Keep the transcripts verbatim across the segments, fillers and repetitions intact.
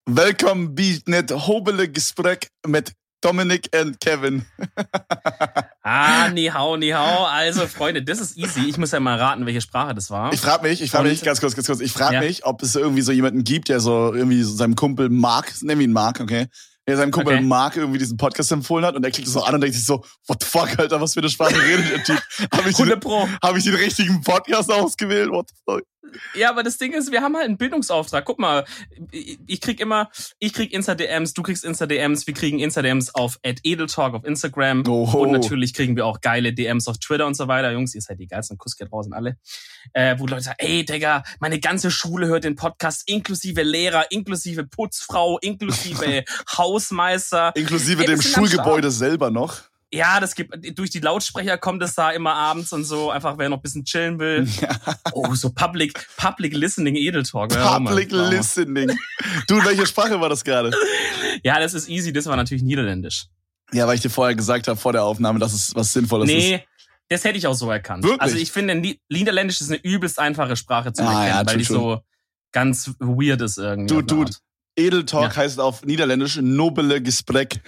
Welkom bij het hobele gesprek met Dominik und Kevin. Ah, ni hao, ni hao. Also, Freunde, das ist easy. Ich muss ja mal raten, welche Sprache das war. Ich frage mich, ich frage mich, ganz kurz, ganz kurz, ich frage ja. mich, ob es irgendwie so jemanden gibt, der so irgendwie so seinem Kumpel Mark, nennen wir ihn Mark, okay, der seinem Kumpel okay. Mark irgendwie diesen Podcast empfohlen hat und der klickt so an und denkt sich so, what the fuck, Alter, was für eine Sprache redet der Typ? Habe ich, den, hab ich den richtigen Podcast ausgewählt? What the fuck? Ja, aber das Ding ist, wir haben halt einen Bildungsauftrag. Guck mal, ich krieg immer, ich krieg Insta-D Ms, du kriegst Insta-D Ms, wir kriegen Insta-D Ms auf at edeltalk auf Instagram Oho. Und natürlich kriegen wir auch geile D Ms auf Twitter und so weiter. Jungs, ihr seid die geilsten, Kuss geht raus an alle. Äh, wo Leute sagen, ey Digga, meine ganze Schule hört den Podcast, inklusive Lehrer, inklusive Putzfrau, inklusive Hausmeister. Inklusive ey, dem Schulgebäude selber noch. Ja, das gibt, durch die Lautsprecher kommt es da immer abends und so, einfach wer noch ein bisschen chillen will. Ja. Oh, so Public, Public Listening Edeltalk. Public ja, Listening. Du, welche Sprache war das gerade? Ja, das ist easy, das war natürlich Niederländisch. Ja, weil ich dir vorher gesagt habe, vor der Aufnahme, dass es was Sinnvolles nee, ist. Nee, das hätte ich auch so erkannt. Wirklich? Also ich finde, Niederländisch ist eine übelst einfache Sprache zu ah, erkennen, ja, weil die schon. so ganz weird ist irgendwie. Du, du. Edeltalk ja. heißt auf Niederländisch nobele Gesprek.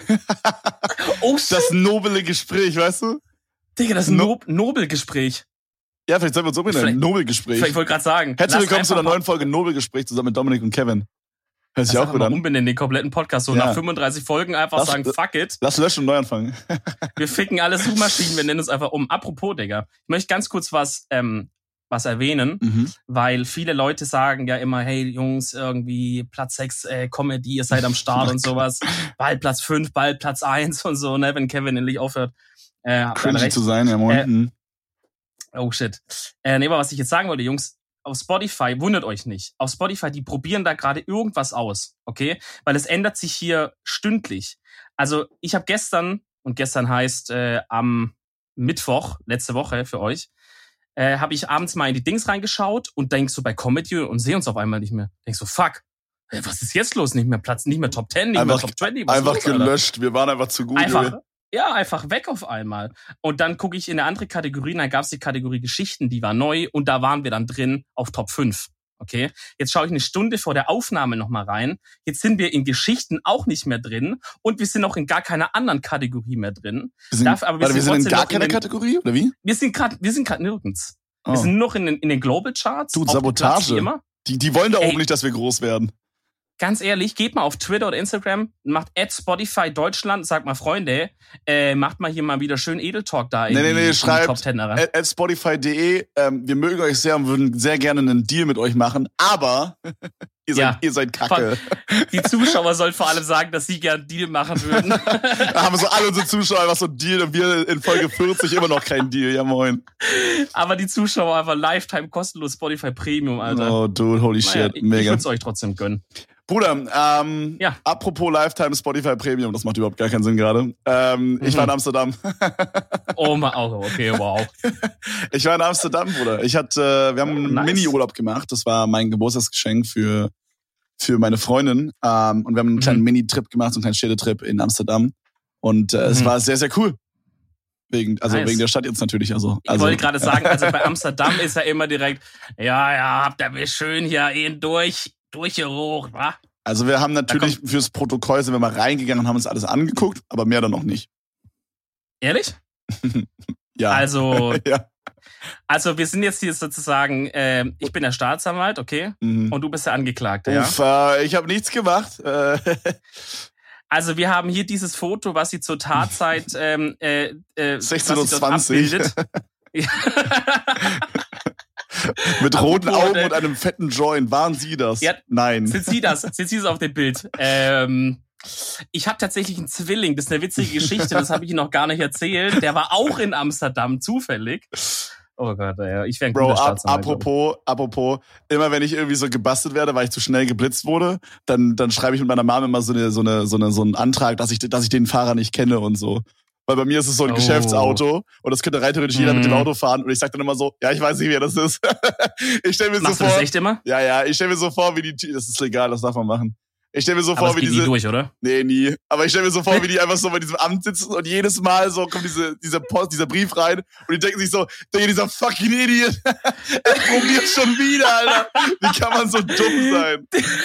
Oh shit. Das nobele Gespräch, weißt du? Digga, das no- Nobelgespräch. Ja, vielleicht sollen wir uns umbenennen. Nobelgespräch. Ich wollte gerade sagen. Herzlich willkommen zu einer neuen Folge Nobelgespräch zusammen mit Dominik und Kevin. Hört sich auch gut an. Umbenennen den kompletten Podcast. So ja. Nach fünfunddreißig Folgen einfach lass, sagen, fuck it. Lass löschen und neu anfangen. Wir ficken alle Suchmaschinen, wir nennen uns einfach um. Apropos, Digga. Ich möchte ganz kurz was... ähm was erwähnen, mhm. weil viele Leute sagen ja immer, hey Jungs, irgendwie Platz sechs äh, Comedy, ihr seid am Start und sowas, bald Platz fünf, bald Platz eins und so, ne, wenn Kevin endlich aufhört. Äh, Cringy zu sein, ja moin. Äh, oh shit. Äh, nee, aber was ich jetzt sagen wollte, Jungs, auf Spotify, wundert euch nicht, auf Spotify, die probieren da gerade irgendwas aus, okay? Weil es ändert sich hier stündlich. Also ich habe gestern, und gestern heißt äh, am Mittwoch, letzte Woche für euch, Äh, habe ich abends mal in die Dings reingeschaut und denk so bei Comedy und sehe uns auf einmal nicht mehr. Denk so, fuck, ey, was ist jetzt los? Nicht mehr Platz, nicht mehr Top zehn, nicht einfach, mehr Top zwanzig. Was einfach los, gelöscht, Alter? Wir waren einfach zu gut. Einfach, ja, einfach weg auf einmal. Und dann gucke ich in eine andere Kategorie, dann gab es die Kategorie Geschichten, die war neu und da waren wir dann drin auf Top fünf. Okay, jetzt schaue ich eine Stunde vor der Aufnahme nochmal rein. Jetzt sind wir in Geschichten auch nicht mehr drin und wir sind auch in gar keiner anderen Kategorie mehr drin. Wir sind, Darf, aber wir, warte, sind, wir sind in gar keiner Kategorie, oder wie? Wir sind gerade, wir sind gerade nirgends. Wir oh. sind noch in den, in den Global Charts. Du, Sabotage. Immer. Die, die wollen da Ey, oben nicht, dass wir groß werden. Ganz ehrlich, geht mal auf Twitter oder Instagram, macht at Spotify Deutschland, sagt mal, Freunde, äh, macht mal hier mal wieder schön Edeltalk da in nee, nee, nee, die, schreibt Top Ten rein. at, at spotify punkt de, ähm, wir mögen euch sehr und würden sehr gerne einen Deal mit euch machen, aber ihr, seid, ja. ihr seid kacke. Die Zuschauer sollen vor allem sagen, dass sie gerne einen Deal machen würden. Da haben so alle unsere Zuschauer einfach so einen Deal und wir in Folge vierzig immer noch keinen Deal, ja moin. Aber die Zuschauer einfach Lifetime kostenlos Spotify Premium, Alter. Oh dude, holy naja, shit, ich, mega. Ich würde es euch trotzdem gönnen. Bruder, ähm, ja. apropos Lifetime Spotify Premium, das macht überhaupt gar keinen Sinn gerade. Ähm, mhm. Ich war in Amsterdam. Oh, okay, wow. Ich war in Amsterdam, Bruder. Ich hatte, wir haben einen nice. Mini-Urlaub gemacht. Das war mein Geburtstagsgeschenk für für meine Freundin. Ähm, und wir haben einen kleinen mhm. Mini-Trip gemacht, so einen kleinen Städtetrip in Amsterdam. Und äh, mhm. es war sehr, sehr cool. Wegen, also nice. wegen der Stadt jetzt natürlich. Also, ich also, wollte gerade sagen, also bei Amsterdam ist ja immer direkt, ja, ja, habt ihr mir schön hier ihn durch, durchgerucht, wa? Also wir haben natürlich fürs Protokoll sind wir mal reingegangen und haben uns alles angeguckt, aber mehr dann noch nicht. Ehrlich? Ja. Also, ja. Also wir sind jetzt hier sozusagen, äh, ich bin der Staatsanwalt, okay? Mhm. Und du bist der Angeklagte, Uff, ja? Äh, ich habe nichts gemacht. Äh. Also wir haben hier dieses Foto, was sie zur Tatzeit ähm, äh, äh, sechzehn Uhr zwanzig Mit roten Apropos, Augen und einem fetten Joint. Waren Sie das? Ja, Nein. Sind Sie das? Sind Sie das auf dem Bild? Ähm, ich habe tatsächlich einen Zwilling. Das ist eine witzige Geschichte. Das habe ich Ihnen noch gar nicht erzählt. Der war auch in Amsterdam, zufällig. Oh Gott, ja, ich wäre ein Bro, ab, apropos, apropos, immer wenn ich irgendwie so gebastelt werde, weil ich zu schnell geblitzt wurde, dann, dann schreibe ich mit meiner Mama immer so eine, so eine, so eine, so einen Antrag, dass ich, dass ich den Fahrer nicht kenne und so. Weil bei mir ist es so ein oh. Geschäftsauto und das könnte rein theoretisch jeder mm. mit dem Auto fahren und ich sag dann immer so, ja, ich weiß nicht, wer das ist. Ich stell mir Machst so vor. Du das echt immer? Ja, ja, ich stell mir so vor, wie die, das ist legal, das darf man machen. Ich stell mir so aber vor, das wie geht diese. Nie durch, oder? Nee, nie. Aber ich stell mir so vor, wie die einfach so bei diesem Amt sitzen und jedes Mal so kommt diese, dieser Post, dieser Brief rein und die denken sich so, dieser fucking Idiot, er probiert schon wieder, Alter. Wie kann man so dumm sein?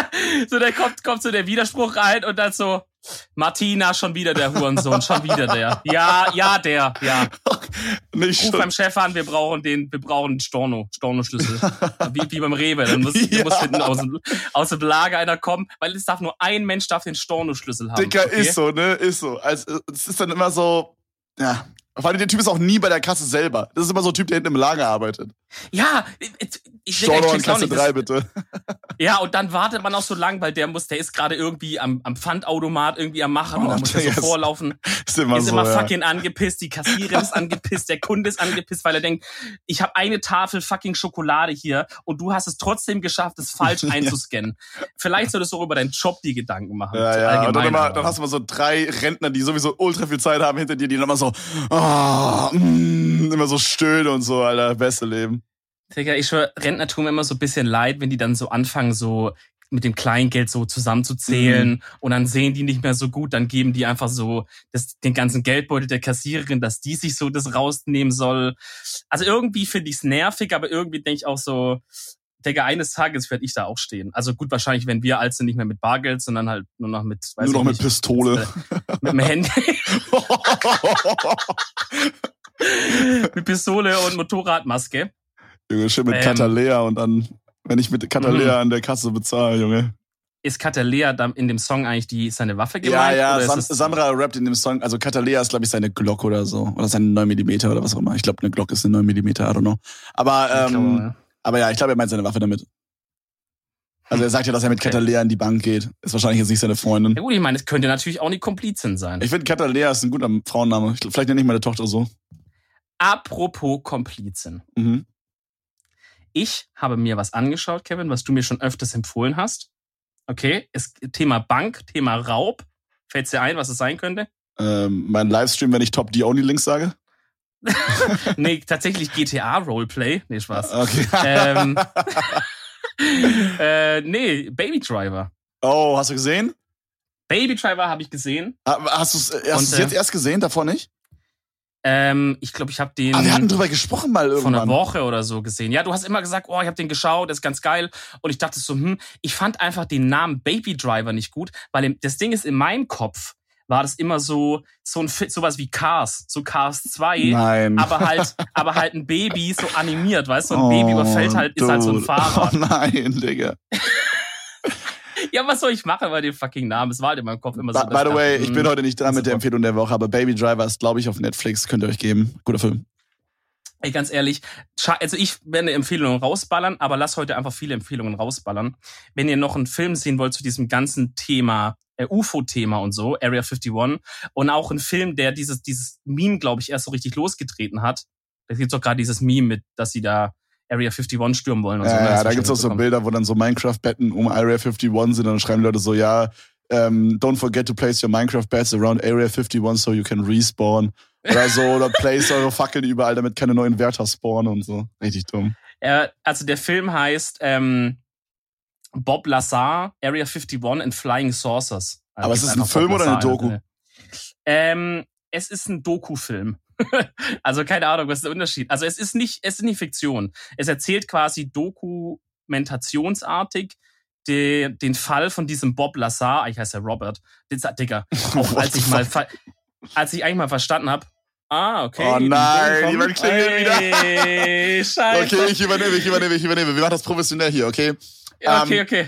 so, der kommt, kommt so der Widerspruch rein und dann so, Martina, schon wieder der Hurensohn, schon wieder der. Ja, ja, der, ja. Nicht Ruf schon. beim Chef an, wir brauchen den, wir brauchen einen Storno, Storno-Schlüssel. Wie, wie beim Rewe. Dann muss, Ja. muss hinten aus, dem- aus dem Lager einer kommen, weil es darf nur ein Mensch darf den Storno-Schlüssel haben. Dicker, okay? ist so, ne? Ist so. Also, es ist dann immer so, ja. Vor allem der Typ ist auch nie bei der Kasse selber. Das ist immer so ein Typ, der hinten im Lager arbeitet. Ja, ich, ich Storno an check's auch Kasse nicht. drei, Das- bitte. Ja, und dann wartet man auch so lang, weil der muss, der ist gerade irgendwie am, am Pfandautomat irgendwie am Machen und Oh, dann muss er so der ist- vorlaufen. Ist immer ist so, immer ja. fucking angepisst, die Kassiererin ist angepisst, der Kunde ist angepisst, weil er denkt, ich habe eine Tafel fucking Schokolade hier und du hast es trotzdem geschafft, es falsch Ja. einzuscannen. Vielleicht solltest du auch über deinen Job die Gedanken machen. Ja, ja. Und dann, immer, aber. dann hast du mal so drei Rentner, die sowieso ultra viel Zeit haben hinter dir, die dann immer so, ah, mm, immer so stöhnen und so, Alter, beste Leben. Digga, ich schwör, Rentner tun mir immer so ein bisschen leid, wenn die dann so anfangen, so mit dem Kleingeld so zusammenzuzählen Mhm. und dann sehen die nicht mehr so gut, dann geben die einfach so das, den ganzen Geldbeutel der Kassiererin, dass die sich so das rausnehmen soll. Also irgendwie finde ich es nervig, aber irgendwie denke ich auch so, Digga, eines Tages werde ich da auch stehen. Also gut, wahrscheinlich, wenn wir alt sind, nicht mehr mit Bargeld, sondern halt nur noch mit, weiß Nur noch ich mit nicht, Pistole. Mit, mit dem Handy, mit Pistole und Motorradmaske. Junge, schön mit Ähm. Katalea und dann, wenn ich mit Katalea Mhm. an der Kasse bezahle, Junge. Ist Katalea dann in dem Song eigentlich die seine Waffe Ja, gemeint? ja, oder Sam ist es, Samra rappt in dem Song, also Katalea ist, glaube ich, seine Glock oder so. Oder seine neun Millimeter oder was auch immer. Ich glaube, eine Glock ist eine neun Millimeter, I don't know. Aber, Ich ähm, glaube, aber ja, ich glaube, er meint seine Waffe damit. Also er sagt ja, dass er mit Okay. Katalea in die Bank geht. Ist wahrscheinlich jetzt nicht seine Freundin. ja gut, ich meine, es könnte natürlich auch eine Komplizin sein. Ich finde, Katalea ist ein guter Frauenname. Ich, glaub, vielleicht nenne ich meine Tochter so. Apropos Komplizin. Mhm. Ich habe mir was angeschaut, Kevin, was du mir schon öfters empfohlen hast. Okay, es, Thema Bank, Thema Raub. Fällt's dir ein, was es sein könnte? Ähm, mein Livestream, wenn ich Top D-Only-Links sage. Nee, tatsächlich G T A-Roleplay. Nee, Spaß. Okay. ähm, äh, nee, Baby Driver. Oh, hast du gesehen? Baby Driver habe ich gesehen. Ah, Hast du es Und, hast du's äh, jetzt erst gesehen, davor nicht? Ähm, ich glaube, ich habe den Ah, wir hatten drüber gesprochen mal vor irgendwann. einer Woche oder so gesehen. Ja, du hast immer gesagt, oh, ich habe den geschaut, das ist ganz geil. Und ich dachte so, hm, ich fand einfach den Namen Baby Driver nicht gut, weil im, das Ding ist, in meinem Kopf war das immer so, so ein Fit, sowas wie Cars, so Cars zwei. Nein. Aber halt, aber halt ein Baby so animiert, weißt du? So ein Baby überfällt halt, ist halt so ein dude. Fahrrad. Oh nein, Digga. Ja, was soll ich machen bei dem fucking Namen? Es war halt in meinem Kopf immer so. By, dass by the dachte, way, ich hm, bin heute nicht dran mit der super. Empfehlung der Woche, aber Baby Driver ist, glaube ich, auf Netflix. Könnt ihr euch geben. Guter Film. Ey, ganz ehrlich, scha- also ich werde Empfehlungen rausballern, aber lass heute einfach viele Empfehlungen rausballern. Wenn ihr noch einen Film sehen wollt zu diesem ganzen Thema, äh, U F O-Thema und so, Area einundfünfzig, und auch einen Film, der dieses, dieses Meme, glaube ich, erst so richtig losgetreten hat. Da gibt's doch gerade dieses Meme mit, dass sie da Area einundfünfzig stürmen wollen und so. Ja, ne? ja, Hast du da schon gibt's auch so mitbekommen. Bilder, wo dann so Minecraft-Betten um Area einundfünfzig sind und dann schreiben Leute so, ja, ähm, don't forget to place your Minecraft-Beds around Area einundfünfzig so you can respawn. Oder so, oder place eure Fackeln überall, damit keine neuen Wärter spawnen und so. Richtig dumm. Äh, also der Film heißt ähm, Bob Lazar, Area einundfünfzig and Flying Saucers. Also Aber es gibt's ist ein einfach Film Bob oder eine Lazar, Doku? ne? Ähm, es ist ein Doku-Film. Also keine Ahnung, was ist der Unterschied? Also es ist nicht, es ist nicht Fiktion. Es erzählt quasi dokumentationsartig de, den Fall von diesem Bob Lazar. Ich heiße ja Robert. Den, Digga, auch als ich mal, ver- als ich eigentlich mal verstanden habe. Ah, okay. Oh die nein, Boden kommen. jemand klingelt wieder. Ey, Scheiße. Okay, ich übernehme, ich übernehme, ich übernehme. Wir machen das professionell hier, okay? Ja, okay, Ähm, okay.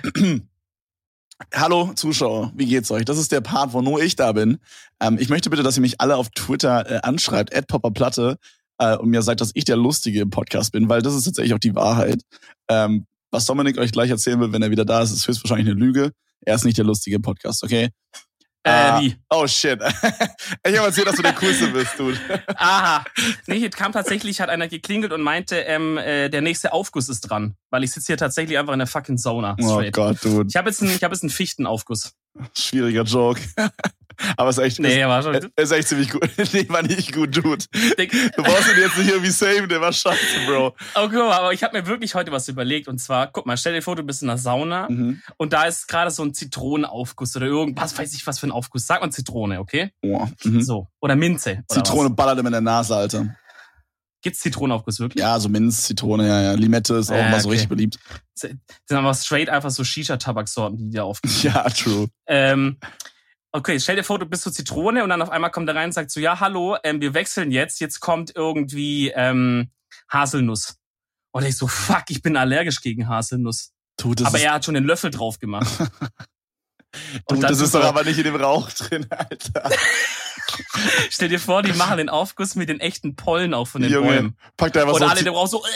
Hallo Zuschauer, wie geht's euch? Das ist der Part, wo nur ich da bin. Ähm, ich möchte bitte, dass ihr mich alle auf Twitter äh, anschreibt, at popperplatte, äh, und mir sagt, dass ich der Lustige im Podcast bin, weil das ist tatsächlich auch die Wahrheit. Ähm, was Dominik euch gleich erzählen will, wenn er wieder da ist, ist höchstwahrscheinlich eine Lüge. Er ist nicht der Lustige im Podcast, okay? Äh, Ah, wie? Oh shit. Ich habe erzählt, dass du der Coolste bist, dude. Aha. Nee, hier kam tatsächlich, hat einer geklingelt und meinte, ähm, äh, der nächste Aufguss ist dran. Weil ich sitze hier tatsächlich einfach in der fucking Sauna. Oh Straight. Gott, dude. Ich habe jetzt, einen- ich hab jetzt einen Fichtenaufguss. Schwieriger Joke. Aber ist echt, Nee, ist, war schon. ist echt ziemlich gut. Nee, war nicht gut, dude. Dick. Du brauchst ihn jetzt nicht irgendwie saven, der war scheiße, Bro. Oh, guck mal, aber ich habe mir wirklich heute was überlegt. Und zwar, guck mal, stell dir vor, du bist in einer Sauna Mhm. und da ist gerade so ein Zitronenaufguss oder irgendwas, weiß ich was für ein Aufguss. Sag mal Zitrone, okay? Oh, mhm. So. Oder Minze. Oder Zitrone ballert ihm in der Nase, Alter. Gibt's Zitronenaufguss wirklich? Ja, so Minz, Zitrone, ja, ja. Limette ist auch äh, immer so okay. richtig beliebt. Das sind aber straight einfach so Shisha-Tabaksorten, die dir aufgehen. Ja, true. Ähm, okay, stell dir vor, du bist so Zitrone und dann auf einmal kommt er rein und sagt so, ja, hallo, ähm, wir wechseln jetzt, jetzt kommt irgendwie ähm, Haselnuss. Und ich so, fuck, ich bin allergisch gegen Haselnuss. Du, das aber ist, er hat schon den Löffel drauf gemacht. du, und dann das ist so, doch aber nicht in dem Rauch drin, Alter. Stell dir vor, die machen den Aufguss mit den echten Pollen auch von den Junge, Bäumen. pack da einfach Und so... alle in dem Rauch so...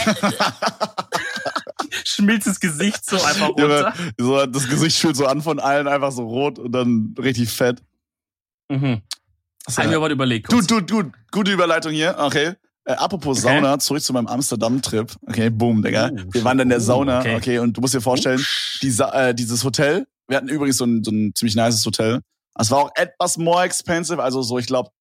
schmilzt das Gesicht so einfach runter. Junge, so, das Gesicht schwillt so an von allen, einfach so rot und dann richtig fett. Mhm. So, Hab ich mir aber überlegt. Du, du, du, gute Überleitung hier, okay. Äh, apropos Okay. Sauna, zurück zu meinem Amsterdam-Trip. Okay, boom, Digga. Uh, wir waren dann in der uh, Sauna, okay. okay, und du musst dir vorstellen, die Sa- äh, dieses Hotel, wir hatten übrigens so ein, so ein ziemlich nices Hotel. Es war auch etwas more expensive, also so, ich glaube,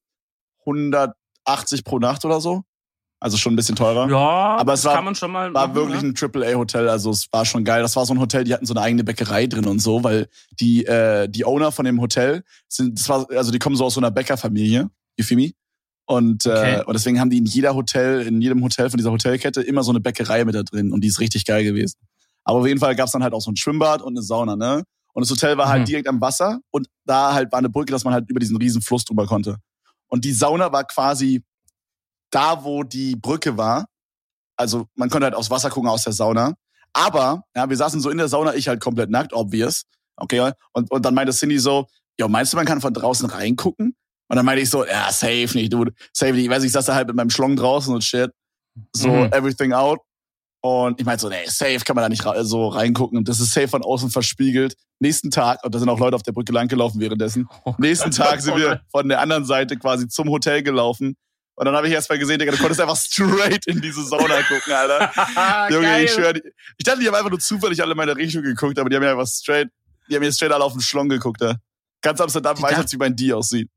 hundertachtzig pro Nacht oder so. Also schon ein bisschen teurer. Ja, aber es das war, kann man schon mal war machen, wirklich ne? ein Triple A Hotel, also es war schon geil. Das war so ein Hotel, die hatten so eine eigene Bäckerei drin und so, weil die äh, die Owner von dem Hotel sind, das war, also die kommen so aus so einer Bäckerfamilie, you feel me? Und Okay. äh, und deswegen haben die in jeder Hotel, in jedem Hotel von dieser Hotelkette immer so eine Bäckerei mit da drin und die ist richtig geil gewesen. Aber auf jeden Fall gab's dann halt auch so ein Schwimmbad und eine Sauna, ne? Und das Hotel war halt Mhm. direkt am Wasser und da halt war eine Brücke, dass man halt über diesen riesen Fluss drüber konnte. Und die Sauna war quasi da, wo die Brücke war. Also man konnte halt aufs Wasser gucken aus der Sauna. Aber, ja, wir saßen so in der Sauna, ich halt komplett nackt, obvious. Okay, und, und dann meinte Cindy so, ja, meinst du, man kann von draußen reingucken? Und dann meinte ich so, ja, safe nicht, dude. Safe nicht. Ich weiß, ich saß da halt mit meinem Schlong draußen und shit. So, Mhm. everything out. Und ich meinte so, nee, safe kann man da nicht ra- so reingucken. Und das ist safe von außen verspiegelt. Nächsten Tag, und da sind auch Leute auf der Brücke langgelaufen währenddessen. Oh Nächsten Gott. Tag sind wir von der anderen Seite quasi zum Hotel gelaufen. Und dann habe ich erst mal gesehen, Digga, du konntest einfach straight in diese Sauna gucken, Alter. Junge, Geil. ich schwöre, die- ich dachte, die haben einfach nur zufällig alle in meine Richtung geguckt, aber die haben ja einfach straight, die haben mir straight alle auf den Schlong geguckt, da. Ganz Amsterdam Die weiß dacht- jetzt, wie mein D aussieht.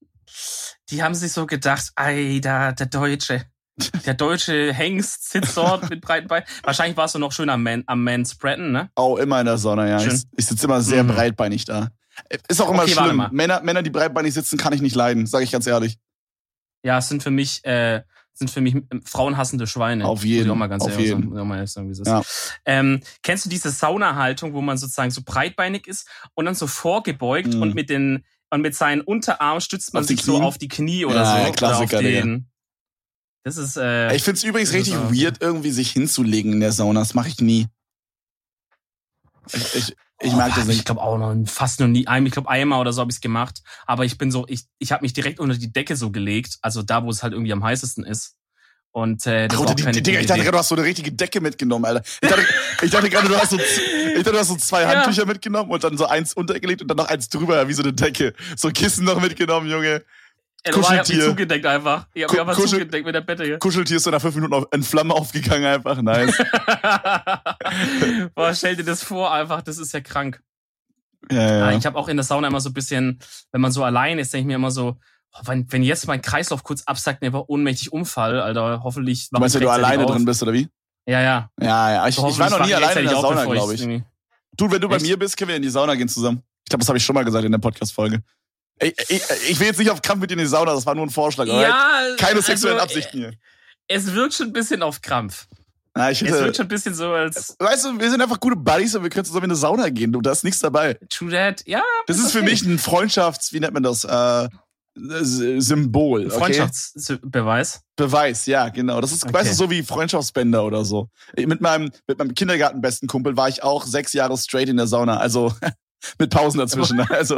Die haben sich so gedacht, ey, da, der Deutsche. Der deutsche Hengst sitzt dort mit breiten Beinen. Wahrscheinlich warst du noch schön am Man, am Man spreaden, ne? Auch immer in der Sauna, ja. Schön. Ich, ich sitze immer sehr Mhm. breitbeinig da. Ist auch immer Okay, warte schlimm. mal. Männer, Männer, die breitbeinig sitzen, kann ich nicht leiden, sage ich ganz ehrlich. Ja, es sind für mich, äh, sind für mich frauenhassende Schweine. Auf jeden, Muss ich auch mal ganz auf ehrlich jeden. sagen, muss ich auch mal ehrlich sagen, wie es ist. Ja. Ähm, kennst du diese Saunahaltung, wo man sozusagen so breitbeinig ist und dann so vorgebeugt Mhm. und mit den und mit seinen Unterarmen stützt man Auf die sich so Knien? auf die Knie oder Ja, so. ja, Klassiker, oder auf den, das ist, äh, Ich find's übrigens das ist richtig auch- weird, irgendwie sich hinzulegen in der Sauna. Das mache ich nie. Ich, ich, ich mag oh, das Ich nicht. glaube auch noch fast noch nie. Ich glaube einmal oder so habe ich es gemacht. Aber ich bin so, ich, ich habe mich direkt unter die Decke so gelegt, also da, wo es halt irgendwie am heißesten ist. Und äh, das Ach, war Alter, auch die, keine die, Digga, ich gute dachte Idee. gerade, du hast so eine richtige Decke mitgenommen, Alter. Ich dachte, ich dachte gerade, du hast so, z- ich dachte, du hast so zwei Ja. Handtücher mitgenommen und dann so eins untergelegt und dann noch eins drüber, wie so eine Decke. So Kissen noch mitgenommen, Junge. Ja, du, ich hab mich Kuscheltier. zugedeckt einfach. Ich hab Ku- mich einfach Kuschel- zugedeckt mit der Bette hier. Kuscheltier ist so nach fünf Minuten auf, in Flammen aufgegangen, einfach. Nice. Boah, stell dir das vor, einfach, das ist ja krank. Ja, Ja. ja. Ich habe auch in der Sauna immer so ein bisschen, wenn man so allein ist, denke ich mir immer so, oh, wenn, wenn jetzt mein Kreislauf kurz absackt und einfach ohnmächtig Umfall, Alter, hoffentlich. Du meinst, wenn du alleine drin bist, oder wie? Ja, ja. Ja, ja. Ich, So, ich war noch hoffentlich nie wach ich alleine in der rechtzeitig auf, Sauna, bevor glaube ich. irgendwie- Du, wenn du bei Echt? mir bist, können wir in die Sauna gehen zusammen. Ich glaube, das habe ich schon mal gesagt in der Podcast-Folge. Ich, ich, ich will jetzt nicht auf Krampf mit dir in die Sauna, das war nur ein Vorschlag. alright? Ja, Keine sexuellen also, Absichten hier. Es wirkt schon ein bisschen auf Krampf. Na, ich Es hätte, wirkt schon ein bisschen so als weißt du, wir sind einfach gute Buddies und wir können zusammen in eine Sauna gehen. Du, da ist nichts dabei. True That. Ja, Das ist für okay. mich ein Freundschafts-, wie nennt man das? Äh, S- Symbol. Okay? Freundschaftsbeweis. Beweis, ja, genau. Das ist, Okay. weißt du, so wie Freundschaftsbänder oder so. Mit meinem, mit meinem Kindergartenbesten Kumpel war ich auch sechs Jahre straight in der Sauna. Also mit Pausen dazwischen. Also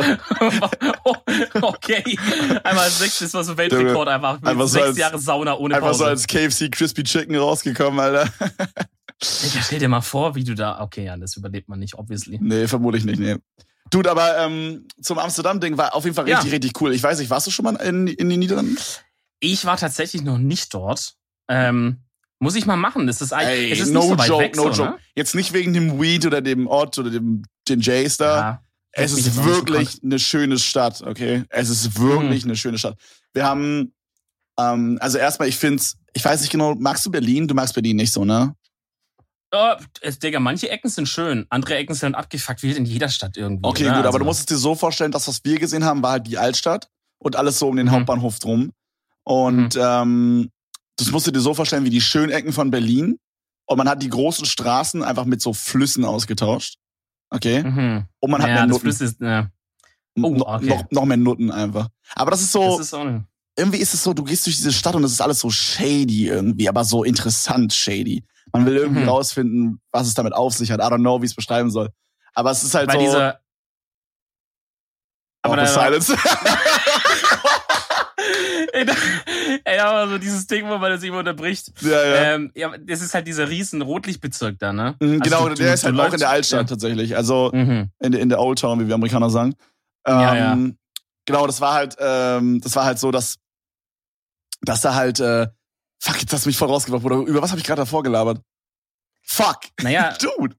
Okay. Einmal sechs, das war so Weltrekord einfach. Mit Einfach so sechs als- Jahre Sauna ohne einfach Pause. so als K F C Crispy Chicken rausgekommen, Alter. Digga, stell dir mal vor, wie du da. Okay, ja, das überlebt man nicht, obviously. Nee, vermutlich nicht, nee. Dude, aber ähm, zum Amsterdam-Ding war auf jeden Fall Ja. richtig, richtig cool. Ich weiß nicht, warst du schon mal in, in den Niederlanden? Ich war tatsächlich noch nicht dort. Ähm, muss ich mal machen. Das ist eigentlich. Ey, es ist no nicht so weit joke, weg, no so, joke. Ne? Jetzt nicht wegen dem Weed oder dem Ort oder dem den Jays da. Ja, Es mich ist jetzt auch nicht so wirklich eine schöne Stadt, okay? Es ist wirklich Mhm. eine schöne Stadt. Wir haben, ähm, also erstmal, ich find's, ich weiß nicht genau, magst du Berlin? Du magst Berlin nicht so, ne? Oh, es- Digga, manche Ecken sind schön, andere Ecken sind abgefuckt, wie in jeder Stadt irgendwie. Okay, ne? gut, aber Also, du musst es dir so vorstellen, dass was wir gesehen haben, war halt die Altstadt und alles so um den Mhm. Hauptbahnhof drum. Und Mhm. ähm, das musst du dir so vorstellen wie die Schönecken von Berlin. Und man hat die großen Straßen einfach mit so Flüssen ausgetauscht. Okay? Mhm. Und man hat ja, mehr das Nutten. Fluss ist, ja. Oh, No- okay. noch, noch mehr Nutten einfach. Aber das ist so, Das ist auch eine, irgendwie ist es so, du gehst durch diese Stadt und es ist alles so shady irgendwie, aber so interessant shady. Man will irgendwie Mhm. rausfinden, was es damit auf sich hat. I don't know, wie ich es beschreiben soll. Aber es ist halt bei so... dieser, aber Awkward da- Silence. ey, da, ey, aber so dieses Ding, wo man das immer unterbricht. ja, ja. Ähm, ja, das ist halt dieser riesen Rotlichtbezirk da, ne? Mhm, Also genau, du- der du- ist du halt auch in läufst- der Altstadt ja. tatsächlich. Also Mhm. in, der- in der Old Town, wie wir Amerikaner sagen. Ähm, Ja, ja. Genau, das war halt, ähm, das war halt so, dass, dass da halt, äh, fuck, jetzt hast du mich voll rausgebracht, Bruder. Über was habe ich gerade davor gelabert? Fuck. Naja, Dude.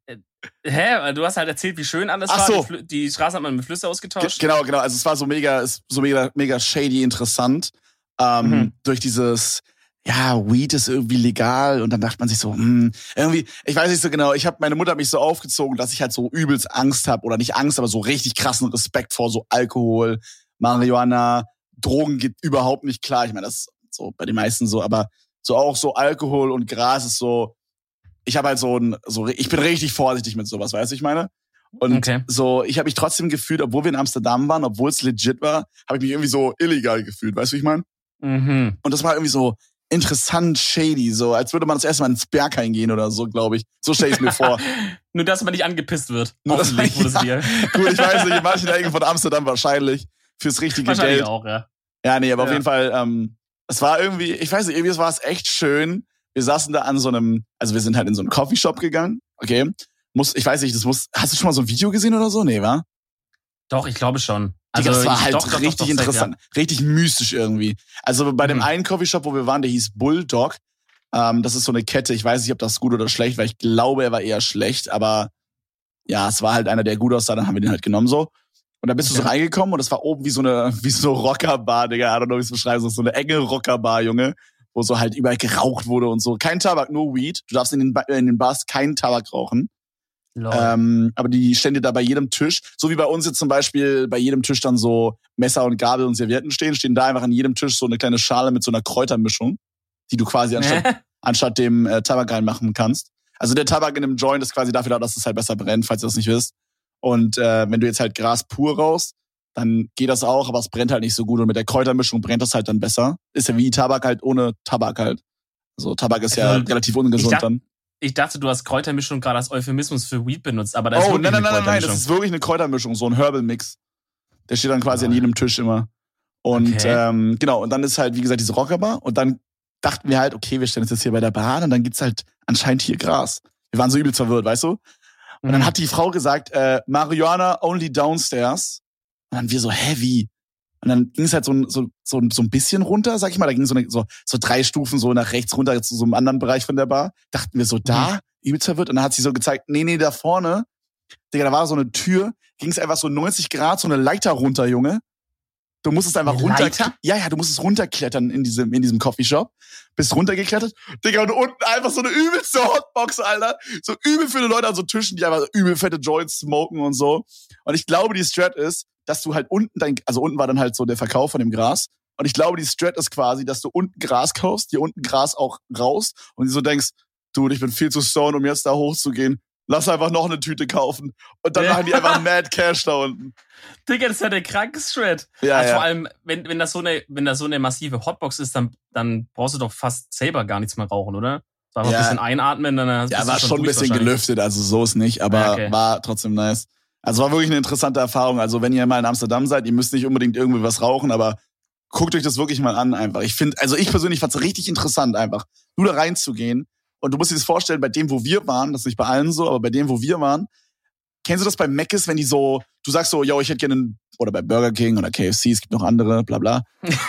hä? Du hast halt erzählt, wie schön alles Ach war. so. Die, Flü- die Straßen hat man mit Flüsse Ge ausgetauscht. genau, genau. Also es war so mega, ist so mega, mega shady interessant. Ähm, Mhm. Durch dieses, ja, Weed ist irgendwie legal und dann dachte man sich so, hm, irgendwie, ich weiß nicht so genau, ich habe meine Mutter hat mich so aufgezogen, dass ich halt so übelst Angst habe oder nicht Angst, aber so richtig krassen Respekt vor so Alkohol, Marihuana, Drogen geht überhaupt nicht klar. Ich meine, das ist so bei den meisten so, aber so auch so Alkohol und Gras ist so, ich habe halt so ein, so, ich bin richtig vorsichtig mit sowas, weißt du, ich meine? Und Okay. so, ich habe mich trotzdem gefühlt, obwohl wir in Amsterdam waren, obwohl es legit war, habe ich mich irgendwie so illegal gefühlt, weißt du, wie ich meine? Mhm. Und das war irgendwie so interessant shady, so als würde man das erste Mal ins Berghain gehen oder so, glaube ich. So stelle ich mir vor. Nur, dass man nicht angepisst wird. Nur, dass- Hoffentlich wurde es dir. Gut, ich weiß nicht, in manchen Ecken von Amsterdam wahrscheinlich fürs richtige Wahrscheinlich Geld. auch, ja. Ja, nee, aber Ja. auf jeden Fall, ähm, es war irgendwie, ich weiß nicht, irgendwie war es echt schön. Wir saßen da an so einem, also wir sind halt in so einen Coffeeshop gegangen, okay? Muss, ich weiß nicht, das muss, hast du schon mal so ein Video gesehen oder so? Nee, wa? Doch, ich glaube schon. Also, das war ich- halt doch, doch, doch, richtig doch, safe, interessant, richtig mystisch irgendwie. Also bei dem Mhm. einen Coffeeshop, wo wir waren, der hieß Bulldog. Ähm, das ist so eine Kette, ich weiß nicht, ob das gut oder schlecht, weil ich glaube, er war eher schlecht, aber ja, es war halt einer, der gut aussah, dann haben wir den halt genommen so. Und da bist du so Okay. reingekommen und das war oben wie so eine, wie so eine Rockerbar, Digga, I don't know, wie ich es beschreiben soll, so eine enge Rockerbar, Junge, wo so halt überall geraucht wurde und so. Kein Tabak, nur Weed. Du darfst in den, ba- in den Bars keinen Tabak rauchen. Lol. Ähm, aber die stehen dir da bei jedem Tisch, so wie bei uns jetzt zum Beispiel bei jedem Tisch dann so Messer und Gabel und Servietten stehen, stehen da einfach an jedem Tisch so eine kleine Schale mit so einer Kräutermischung, die du quasi anstatt, anstatt dem äh, Tabak reinmachen kannst. Also der Tabak in dem Joint ist quasi dafür da, dass es halt besser brennt, falls ihr das nicht wisst. Und äh, wenn du jetzt halt Gras pur rauchst, dann geht das auch, aber es brennt halt nicht so gut. Und mit der Kräutermischung brennt das halt dann besser. Ist ja wie Tabak halt ohne Tabak halt. Also Tabak ist ja Also, relativ ungesund ich dach- dann. Ich dachte, du hast Kräutermischung gerade als Euphemismus für Weed benutzt, aber da ist Oh, wirklich nein, nein, eine nein, nein, nein, das Kräutermischung. ist wirklich eine Kräutermischung, so ein Herbal-Mix. Der steht dann quasi Ah. an jedem Tisch immer. Und Okay. ähm, genau, und dann ist halt, wie gesagt, diese Rockerbar. Und dann dachten wir halt, okay, wir stellen uns jetzt hier bei der Bar und dann gibt's halt anscheinend hier Gras. Wir waren so übelst verwirrt, weißt du? Und dann Mhm. hat die Frau gesagt, äh, Marihuana only downstairs. Und dann wir so, hä, wie? Und dann ging es halt so, ein- so, so, so ein bisschen runter, sag ich mal. Da ging so, eine, so, so drei Stufen so nach rechts runter zu so einem anderen Bereich von der Bar. Dachten wir so, da, übelst verwirrt. Und dann hat sie so gezeigt, nee, nee, da vorne, Digga, da war so eine Tür, ging es einfach so neunzig Grad, so eine Leiter runter, Junge. Du musstest einfach Eine runter. Leiter? Ja, ja, du musstest runterklettern in diesem, in diesem Coffeeshop. Bist runtergeklettert. Digga, und unten einfach so eine übelste Hotbox, Alter. So übel viele Leute an so Tischen, die einfach übel fette Joints smoken und so. Und ich glaube, die Strat ist, dass du halt unten dein, also unten war dann halt so der Verkauf von dem Gras. Und ich glaube, die Strat ist quasi, dass du unten Gras kaufst, dir unten Gras auch raus und du so denkst, du, ich bin viel zu stoned, um jetzt da hochzugehen. Lass einfach noch eine Tüte kaufen. Und dann Ja. machen die einfach Mad Cash da unten. Digga, das ist ja der kranke Shred. Ja, also ja. vor allem, wenn, wenn das so eine, wenn das so eine massive Hotbox ist, dann, dann brauchst du doch fast selber gar nichts mehr rauchen, oder? So einfach Ja. ein bisschen einatmen, dann hast Ja, bist war du schon ein durch bisschen wahrscheinlich. gelüftet, also so ist nicht, aber Ja, okay. war trotzdem nice. Also war wirklich eine interessante Erfahrung. Also wenn ihr mal in Amsterdam seid, ihr müsst nicht unbedingt irgendwie was rauchen, aber guckt euch das wirklich mal an einfach. Ich finde, also ich persönlich fand es richtig interessant einfach, nur da reinzugehen. Und du musst dir das vorstellen, bei dem, wo wir waren, das ist nicht bei allen so, aber bei dem, wo wir waren, kennst du das bei Mc's, wenn die so, du sagst so, yo, ich hätte gerne, einen, oder bei Burger King oder K F C, es gibt noch andere, bla bla.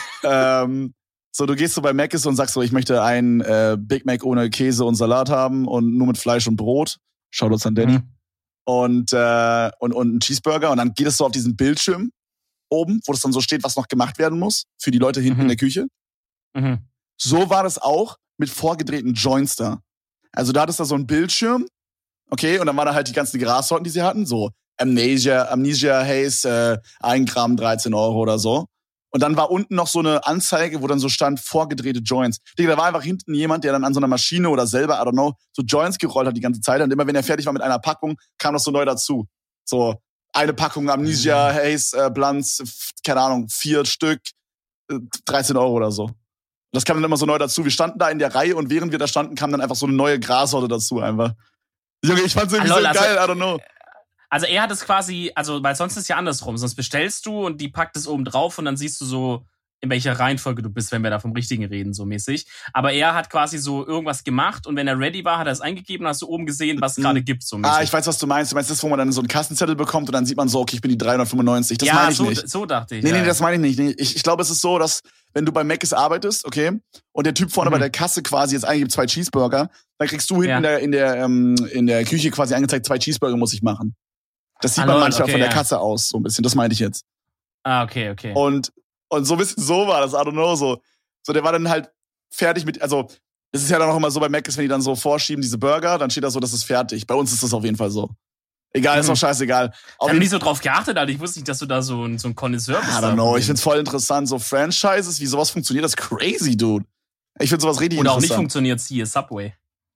ähm, so, du gehst so bei Mc's und sagst so, ich möchte einen äh, Big Mac ohne Käse und Salat haben und nur mit Fleisch und Brot. Shoutouts an Danny. Mhm. Und, äh, und, und einen Cheeseburger. Und dann geht es so auf diesen Bildschirm oben, wo das dann so steht, was noch gemacht werden muss für die Leute hinten Mhm. in der Küche. Mhm. So war das auch mit vorgedrehten Joints da. Also da hattest du so einen Bildschirm, okay, und dann waren da halt die ganzen Grassorten, die sie hatten, so Amnesia, Amnesia Haze, äh, ein Gramm, dreizehn Euro oder so. Und dann war unten noch so eine Anzeige, wo dann so stand, vorgedrehte Joints. Digga, da war einfach hinten jemand, der dann an so einer Maschine oder selber, I don't know, so Joints gerollt hat die ganze Zeit. Und immer wenn er fertig war mit einer Packung, kam noch so neu dazu. So eine Packung Amnesia, Haze, äh, Blunts, keine Ahnung, vier Stück, äh, dreizehn Euro oder so. Das kam dann immer so neu dazu. Wir standen da in der Reihe und während wir da standen, kam dann einfach so eine neue Grassorte dazu einfach. Junge, ich fand's irgendwie Hallo, so geil, also, I don't know. Also er hat es quasi, also weil sonst ist es ja andersrum. Sonst bestellst du und die packt es oben drauf und dann siehst du so, in welcher Reihenfolge du bist, wenn wir da vom Richtigen reden, so mäßig. Aber er hat quasi so irgendwas gemacht und wenn er ready war, hat er es eingegeben und hast du oben gesehen, was es gerade gibt, so mäßig. Ah, ich weiß, was du meinst. Du meinst das, wo man dann so einen Kassenzettel bekommt und dann sieht man so, okay, ich bin die dreihundertfünfundneunzig. Das ja, meine ich so, nicht. so dachte ich. Nee, ja. nee, das meine ich nicht. Ich, ich glaube, es ist so, dass wenn du bei Mc's arbeitest, okay, und der Typ vorne mhm. bei der Kasse quasi jetzt eingibt zwei Cheeseburger, dann kriegst du hinten ja. in der in der ähm, in der Küche quasi angezeigt, zwei Cheeseburger muss ich machen. Das sieht ah, man manchmal okay, von der ja. Kasse aus, so ein bisschen. Das meinte ich jetzt. Ah, okay, okay. Und und so ein bisschen so war das, I don't know, so. So, der war dann halt fertig mit, also, das ist ja dann auch immer so bei Mc's, wenn die dann so vorschieben, diese Burger, dann steht da so, das ist fertig. Bei uns ist das auf jeden Fall so. Egal, mhm. ist auch scheißegal. Ich hab nicht so drauf geachtet, Alter. Ich wusste nicht, dass du da so ein, so ein Connoisseur bist. I don't know, ich find's voll interessant. So Franchises, wie sowas funktioniert, das ist crazy, dude. Ich find sowas richtig Oder interessant. Oder auch nicht funktioniert, hier Subway.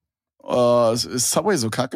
Uh, ist Subway so kacke?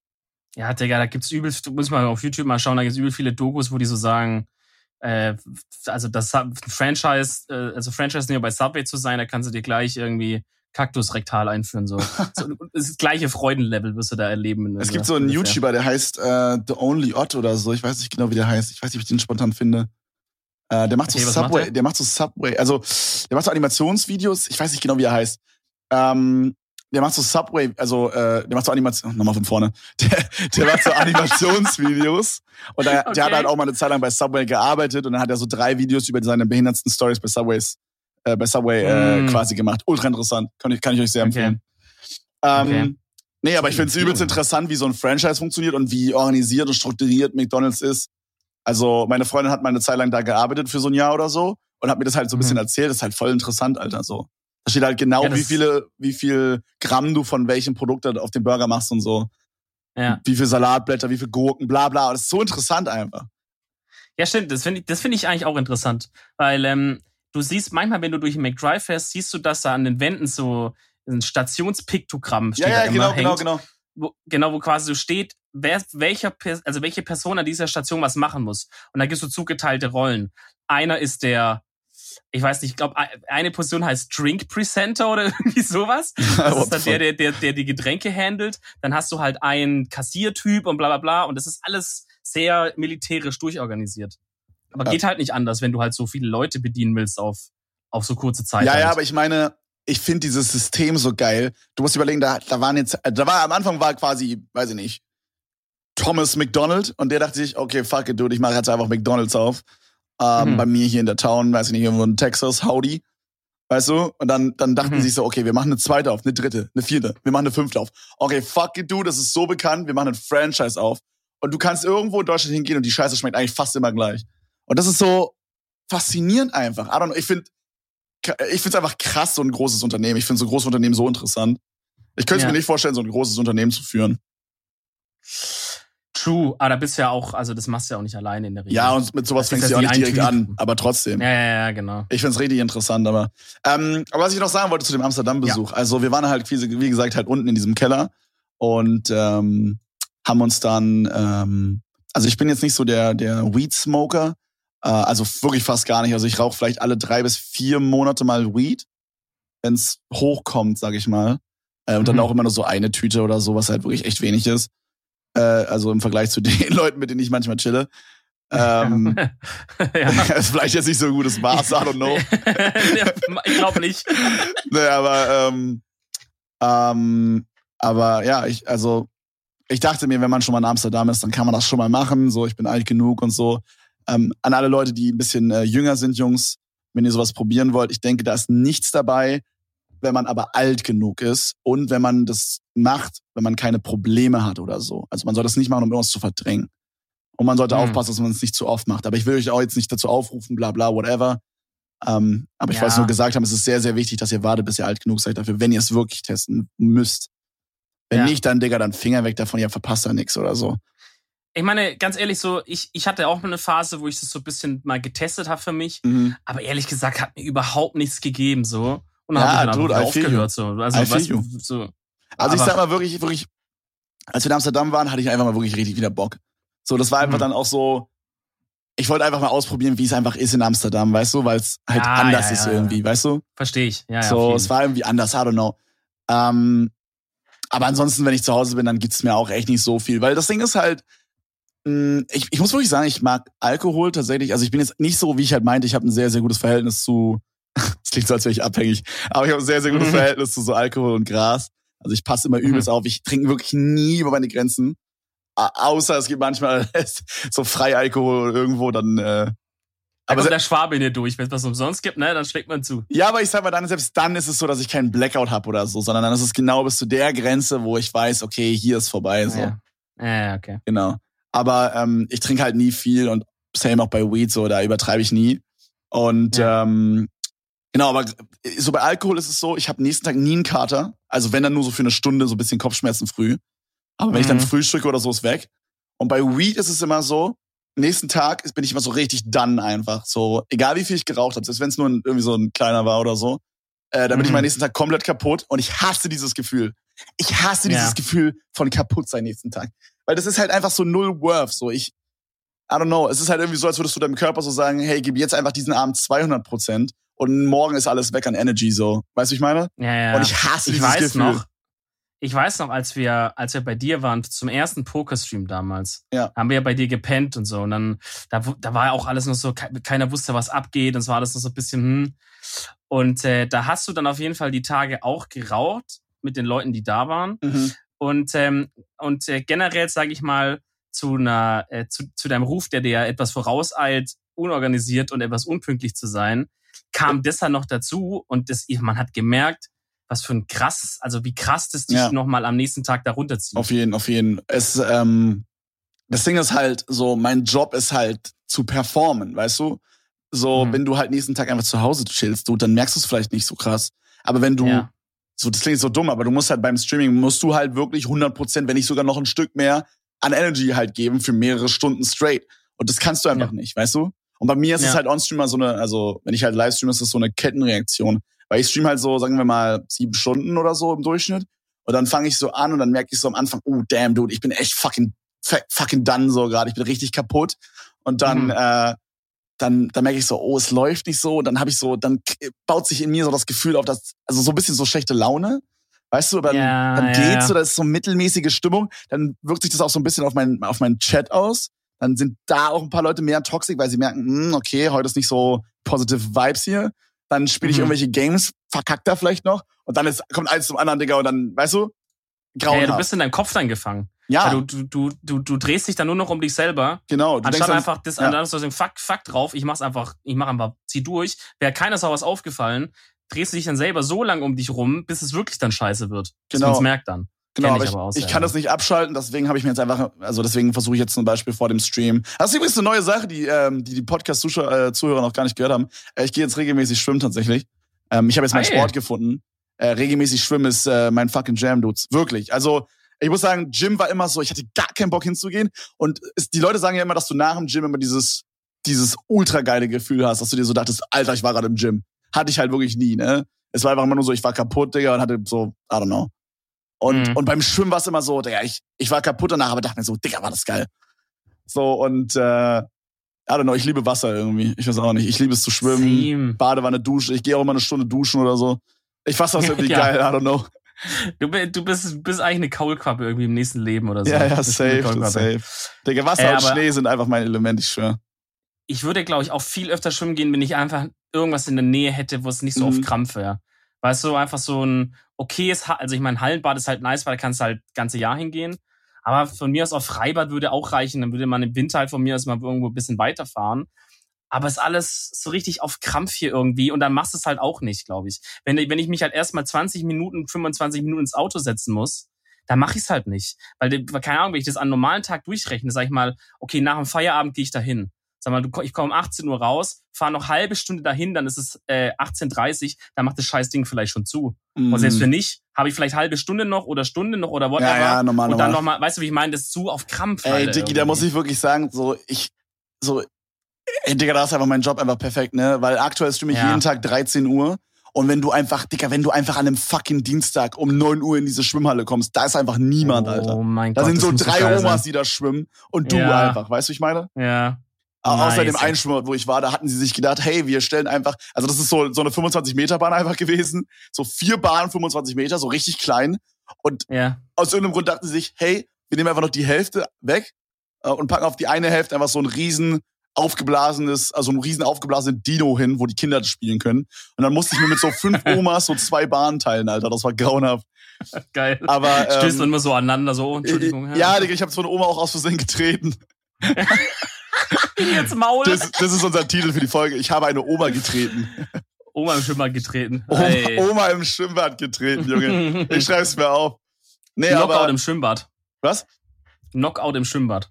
Ja, Digga, da gibt's übel, du musst mal auf YouTube mal schauen, da gibt's übel viele Dokus, wo die so sagen, äh, also das Franchise, äh, also Franchise-Neo bei Subway zu sein, da kannst du dir gleich irgendwie Kaktusrektal einführen, so. so das gleiche Freudenlevel wirst du da erleben. Es gibt so einen ungefähr. YouTuber, der heißt äh, The Only Odd oder so, ich weiß nicht genau, wie der heißt, ich weiß nicht, ob ich den spontan finde. Äh, der macht okay, so Subway, macht der? der macht so Subway, also der macht so Animationsvideos, ich weiß nicht genau, wie er heißt. Ähm, Der macht so Subway, also äh, der macht so Animation, nochmal von vorne. Der, der macht so Animationsvideos und der, okay. der hat halt auch mal eine Zeit lang bei Subway gearbeitet und dann hat er so drei Videos über seine behindertsten Stories bei Subways, äh, bei Subway äh, mm. quasi gemacht. Ultra interessant, kann ich, kann ich euch sehr empfehlen. Okay. Ähm, okay. Nee, aber ich finde es übelst interessant, wie so ein Franchise funktioniert und wie organisiert und strukturiert McDonald's ist. Also meine Freundin hat mal eine Zeit lang da gearbeitet für so ein Jahr oder so und hat mir das halt so ein bisschen mhm. erzählt. Das ist halt voll interessant, Alter, so. Da steht halt genau, ja, wie viele, wie viel Gramm du von welchem Produkt auf den Burger machst und so. Ja. Wie viel Salatblätter, wie viel Gurken, bla bla. Das ist so interessant einfach. Ja, stimmt. Das finde ich, das finde ich eigentlich auch interessant. Weil ähm, du siehst manchmal, wenn du durch den McDrive fährst, siehst du, dass da an den Wänden so ein Stationspiktogramm steht. Ja, ja, da genau, immer genau, hängt, genau. Wo, genau, wo quasi so steht, wer, welcher, also welche Person an dieser Station was machen muss. Und da gibst du zugeteilte Rollen. Einer ist der Ich weiß nicht, ich glaube, eine Position heißt Drink Presenter oder irgendwie sowas. Das ist dann der, der, der, der die Getränke handelt. Dann hast du halt einen Kassiertyp und bla bla bla. Und das ist alles sehr militärisch durchorganisiert. Aber ja. geht halt nicht anders, wenn du halt so viele Leute bedienen willst auf, auf so kurze Zeit. Ja, halt. ja, aber ich meine, ich finde dieses System so geil. Du musst überlegen, da, da waren jetzt, da war am Anfang war quasi, weiß ich nicht, Thomas McDonald und der dachte sich, okay, fuck it, dude, ich mache jetzt einfach McDonald's auf. Ähm, mhm. Bei mir hier in der Town, weiß ich nicht, irgendwo in Texas, howdy. Weißt du? Und dann, dann dachten mhm. sie sich so, okay, wir machen eine zweite auf, eine dritte, eine vierte, wir machen eine fünfte auf. Okay, fuck it, dude, das ist so bekannt, wir machen ein Franchise auf. Und du kannst irgendwo in Deutschland hingehen und die Scheiße schmeckt eigentlich fast immer gleich. Und das ist so faszinierend einfach. I don't know, ich finde, ich finde es einfach krass, so ein großes Unternehmen. Ich finde so große Unternehmen so interessant. Ich könnte ja. mir nicht vorstellen, so ein großes Unternehmen zu führen. True, aber da bist du ja auch, also das machst du ja auch nicht alleine in der Regel. Ja, und mit sowas fängst du ja auch nicht direkt an, aber trotzdem. Ja, ja, ja, genau. Ich find's richtig interessant, aber ähm, aber was ich noch sagen wollte zu dem Amsterdam-Besuch, ja. also wir waren halt, wie gesagt, halt unten in diesem Keller und ähm, haben uns dann, ähm, also ich bin jetzt nicht so der der Weed-Smoker, äh, also wirklich fast gar nicht, also ich rauche vielleicht alle drei bis vier Monate mal Weed, wenn's hochkommt, sag ich mal, äh, und mhm. dann auch immer nur so eine Tüte oder so, was halt wirklich echt wenig ist. Also im Vergleich zu den Leuten, mit denen ich manchmal chille. Ähm, ja. Das ist vielleicht jetzt nicht so ein gutes Maß, I don't know. Ich glaube nicht. Naja, aber, ähm, ähm, aber ja, ich, also, ich dachte mir, wenn man schon mal in Amsterdam ist, dann kann man das schon mal machen. So, ich bin alt genug und so. Ähm, an alle Leute, die ein bisschen äh, jünger sind, Jungs, wenn ihr sowas probieren wollt, ich denke, da ist nichts dabei, wenn man aber alt genug ist und wenn man das macht, wenn man keine Probleme hat oder so. Also man soll das nicht machen, um irgendwas zu verdrängen. Und man sollte mhm. aufpassen, dass man es nicht zu oft macht. Aber ich will euch auch jetzt nicht dazu aufrufen, bla bla, whatever. Ähm, aber ich ja. wollte nur gesagt haben, es ist sehr, sehr wichtig, dass ihr wartet, bis ihr alt genug seid dafür, wenn ihr es wirklich testen müsst. Wenn ja. nicht, dann, Digga, dann Finger weg davon, ihr verpasst da nichts oder so. Ich meine, ganz ehrlich, so, ich, ich hatte auch mal eine Phase, wo ich das so ein bisschen mal getestet habe für mich. Mhm. Aber ehrlich gesagt, hat mir überhaupt nichts gegeben, so. Und dann Ja, habe ich dann dude, einfach I feel aufgehört, you. so. Also, I feel weißt you. du, so. Also ich Aber- sag mal wirklich, wirklich, als wir in Amsterdam waren, hatte ich einfach mal wirklich richtig wieder Bock. So, das war einfach Mhm. dann auch so, ich wollte einfach mal ausprobieren, wie es einfach ist in Amsterdam, weißt du, weil es halt Ja, anders ja, ist ja, irgendwie, weißt du? Verstehe ich. Ja, ja, So, auf jeden. es war irgendwie anders, I don't know. Ähm, aber ansonsten, wenn ich zu Hause bin, dann gibt's mir auch echt nicht so viel, weil das Ding ist halt, mh, ich, ich muss wirklich sagen, ich mag Alkohol tatsächlich, also ich bin jetzt nicht so, wie ich halt meinte, ich habe ein sehr, sehr gutes Verhältnis zu, es klingt so, als wäre ich abhängig, aber ich habe ein sehr, sehr gutes Mhm. Verhältnis zu so Alkohol und Gras. Also ich passe immer übelst Mhm. auf, ich trinke wirklich nie über meine Grenzen, A- außer es gibt manchmal so Freialkohol irgendwo, dann... Äh, Da aber kommt se- der Schwabe in dir durch. Wenn es was umsonst gibt, ne, dann schlägt man zu. Ja, aber ich sag mal, dann selbst dann ist es so, dass ich keinen Blackout habe oder so, sondern dann ist es genau bis zu der Grenze, wo ich weiß, okay, hier ist vorbei. So. Ja. Ja, okay. Genau. Aber ähm, ich trinke halt nie viel und same auch bei Weed, so, da übertreibe ich nie. Und Ja. ähm, genau, aber so bei Alkohol ist es so, ich habe nächsten Tag nie einen Kater. Also wenn dann nur so für eine Stunde so ein bisschen Kopfschmerzen früh. Aber wenn ich dann Mhm. frühstücke oder so, ist weg. Und bei Weed ist es immer so, nächsten Tag bin ich immer so richtig done einfach. So, egal wie viel ich geraucht habe, selbst wenn es nur ein, irgendwie so ein kleiner war oder so, äh, dann bin ich Mhm. am nächsten Tag komplett kaputt und ich hasse dieses Gefühl. Ich hasse dieses Ja. Gefühl von kaputt sein nächsten Tag. Weil das ist halt einfach so null worth. So, ich, I don't know, es ist halt irgendwie so, als würdest du deinem Körper so sagen, hey, gib jetzt einfach diesen Abend zweihundert Prozent und morgen ist alles weg an Energy, so. Weißt du, ich meine? Ja, ja. Und ich hasse ich dieses weiß Gefühl. noch, ich weiß noch, als wir, als wir bei dir waren zum ersten Pokerstream damals, Ja. haben wir ja bei dir gepennt und so. Und dann, da, da war ja auch alles noch so, ke- keiner wusste, was abgeht. Und es war alles noch so ein bisschen, hm. Und äh, da hast du dann auf jeden Fall die Tage auch geraucht mit den Leuten, die da waren. Mhm. Und, ähm, und äh, generell, sage ich mal, zu einer, äh, zu, zu deinem Ruf, der dir ja etwas vorauseilt, unorganisiert und etwas unpünktlich zu sein, kam das dann noch dazu und das, man hat gemerkt, was für ein krasses, also wie krass das dich Ja. nochmal am nächsten Tag da runterzieht. Auf jeden, auf jeden. Es, ähm, das Ding ist halt so, mein Job ist halt zu performen, weißt du? So, Mhm. wenn du halt nächsten Tag einfach zu Hause chillst, du, dann merkst du es vielleicht nicht so krass. Aber wenn du, Ja. so, das klingt so dumm, aber du musst halt beim Streaming, musst du halt wirklich hundert Prozent, wenn nicht sogar noch ein Stück mehr an Energy halt geben für mehrere Stunden straight. Und das kannst du einfach Ja. nicht, weißt du? Und bei mir ist Ja. es halt on-streamer so eine, also, wenn ich halt live streame, ist das so eine Kettenreaktion. Weil ich stream halt so, sagen wir mal, sieben Stunden oder so im Durchschnitt. Und dann fange ich so an und dann merke ich so am Anfang, oh damn, dude, ich bin echt fucking, fucking done so gerade. Ich bin richtig kaputt. Und dann, Mhm. äh, dann, dann merke ich so, oh, es läuft nicht so. Und dann habe ich so, dann baut sich in mir so das Gefühl auf, das, also so ein bisschen so schlechte Laune. Weißt du, dann, Ja, dann ja, geht's ja. so, das ist so mittelmäßige Stimmung. Dann wirkt sich das auch so ein bisschen auf meinen, auf meinen Chat aus. Dann sind da auch ein paar Leute mehr toxic, weil sie merken, hm, okay, heute ist nicht so positive Vibes hier. Dann spiele ich Mhm. irgendwelche Games, verkackt da vielleicht noch. Und dann ist, kommt eins zum anderen, Digga, und dann, weißt du, Ja, grauenhaft. ja, du bist in deinem Kopf dann gefangen. Ja, Weil du, du, du, du, du drehst dich dann nur noch um dich selber. genau. Du denkst Anstatt dann, einfach das ja. andere zu sagen, fuck, fuck drauf, ich mach's einfach, ich mach einfach, zieh durch. Wäre keiner Sau was aufgefallen, drehst du dich dann selber so lang um dich rum, bis es wirklich dann scheiße wird. Bis Genau. man's merkt dann. Genau, Kenn aber ich ich, aber auch ich selber. kann das nicht abschalten, deswegen habe ich mir jetzt einfach, also deswegen versuche ich jetzt zum Beispiel vor dem Stream. Das ist übrigens eine neue Sache, die ähm, die, die Podcast-Zuhörer äh, noch gar nicht gehört haben. Äh, ich gehe jetzt regelmäßig schwimmen tatsächlich. Ähm, ich habe jetzt meinen Hey. Sport gefunden. Äh, regelmäßig schwimmen ist äh, mein fucking Jam, Dudes. Wirklich. Also ich muss sagen, Gym war immer so, ich hatte gar keinen Bock hinzugehen. Und es, die Leute sagen ja immer, dass du nach dem Gym immer dieses dieses ultra geile Gefühl hast, dass du dir so dachtest, Alter, ich war gerade im Gym. Hatte ich halt wirklich nie, ne? Es war einfach immer nur so, ich war kaputt, Digga, und hatte so, I don't know. Und, Mhm. und beim Schwimmen war es immer so, Digga, ich, ich war kaputt danach, aber dachte mir so, Digga, war das geil. So, und, äh, I don't know, ich liebe Wasser irgendwie. Ich weiß auch nicht. Ich liebe es zu schwimmen, Same. Badewanne, Dusche. Ich gehe auch immer eine Stunde duschen oder so. Ich fasse das irgendwie Ja. geil, I don't know. Du, bi- du bist, bist eigentlich eine Kaulquappe irgendwie im nächsten Leben oder so. Ja, ja, Du bist eine safe, Kaulquappe. safe. Digga, Wasser Äh, und aber- Schnee sind einfach mein Element, ich schwöre. Ich würde, glaube ich, auch viel öfter schwimmen gehen, wenn ich einfach irgendwas in der Nähe hätte, wo es nicht so Mhm. auf Krampf wäre. Weißt du, einfach so ein okayes, Ha- also ich meine, Hallenbad ist halt nice, weil da kannst du halt das ganze Jahr hingehen. Aber von mir aus auch Freibad würde auch reichen. Dann würde man im Winter halt von mir aus mal irgendwo ein bisschen weiterfahren. Aber ist alles so richtig auf Krampf hier irgendwie. Und dann machst du es halt auch nicht, glaube ich. Wenn, wenn ich mich halt erstmal zwanzig Minuten, fünfundzwanzig Minuten ins Auto setzen muss, dann mache ich es halt nicht. Weil, keine Ahnung, wenn ich das an einem normalen Tag durchrechne, sag ich mal, okay, nach dem Feierabend gehe ich dahin. Sag mal, du, ich komme um achtzehn Uhr raus, fahre noch halbe Stunde dahin, dann ist es äh, achtzehn Uhr dreißig, dann macht das scheiß Ding vielleicht schon zu. Und selbst wenn nicht, habe ich vielleicht halbe Stunde noch oder Stunde noch oder whatever. Ja, ja, normal, und dann normal. nochmal, weißt du, wie ich meine, das zu auf Krampf. Ey, Alter, Diggi, da muss ich wirklich sagen, so, ich, so, ey, Digga, da ist einfach mein Job einfach perfekt, ne? Weil aktuell streame ich Ja. jeden Tag dreizehn Uhr. Und wenn du einfach, Digga, wenn du einfach an einem fucking Dienstag um neun Uhr in diese Schwimmhalle kommst, da ist einfach niemand, oh, Alter. Oh mein Da Gott. sind das so muss drei geil Omas, sein. die da schwimmen und du Ja. einfach, weißt du, wie ich meine? Ja. Außer Nice. dem Einschwimmer, wo ich war, da hatten sie sich gedacht, hey, wir stellen einfach, also das ist so, so eine fünfundzwanzig Meter Bahn einfach gewesen, so vier Bahnen, fünfundzwanzig Meter, so richtig klein. Und Ja. aus irgendeinem Grund dachten sie sich, hey, wir nehmen einfach noch die Hälfte weg äh, und packen auf die eine Hälfte einfach so ein riesen aufgeblasenes, also ein riesen aufgeblasenen Dino hin, wo die Kinder das spielen können. Und dann musste ich mir mit so fünf Omas so zwei Bahnen teilen, Alter. Das war grauenhaft. Geil. Aber, ähm, Stößt man immer so aneinander, so, oh, Entschuldigung. Ja, Digga, ich habe so eine Oma auch aus Versehen getreten. Jetzt Maul. Das, das ist unser Titel für die Folge. Ich habe eine Oma getreten. Oma im Schwimmbad getreten. Oma, Hey. Oma im Schwimmbad getreten, Junge. Ich schreib's mir auf. Nee, Knockout aber, im Schwimmbad. was? Knockout im Schwimmbad.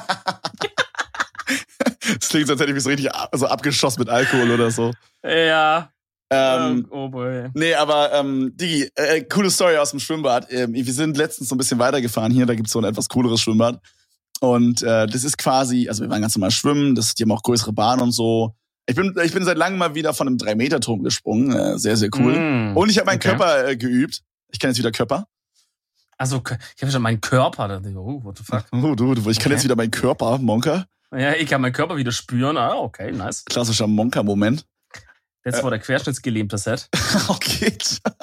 Das klingt so, als hätte ich mich so richtig ab, also abgeschossen mit Alkohol oder so. Ja. Ähm, oh boy. Nee, aber ähm, Digi, äh, coole Story aus dem Schwimmbad. Ähm, wir sind letztens so ein bisschen weitergefahren hier, da gibt's so ein etwas cooleres Schwimmbad. Und äh, das ist quasi, also wir waren ganz normal schwimmen, das, die haben auch größere Bahnen und so. Ich bin, ich bin seit langem mal wieder von einem drei Meter Turm gesprungen, äh, sehr, sehr cool. Mm, Und ich habe meinen okay. Körper äh, geübt. Ich kann jetzt wieder Körper. Also, ich habe schon meinen Körper. Da dachte ich, oh, what the fuck. Oh, du, du, ich kann Okay. jetzt wieder meinen Körper, Monka. Ja, ich kann meinen Körper wieder spüren. Ah, okay, nice. Klassischer Monka-Moment. Das war der querschnittsgelähmte Set. Okay.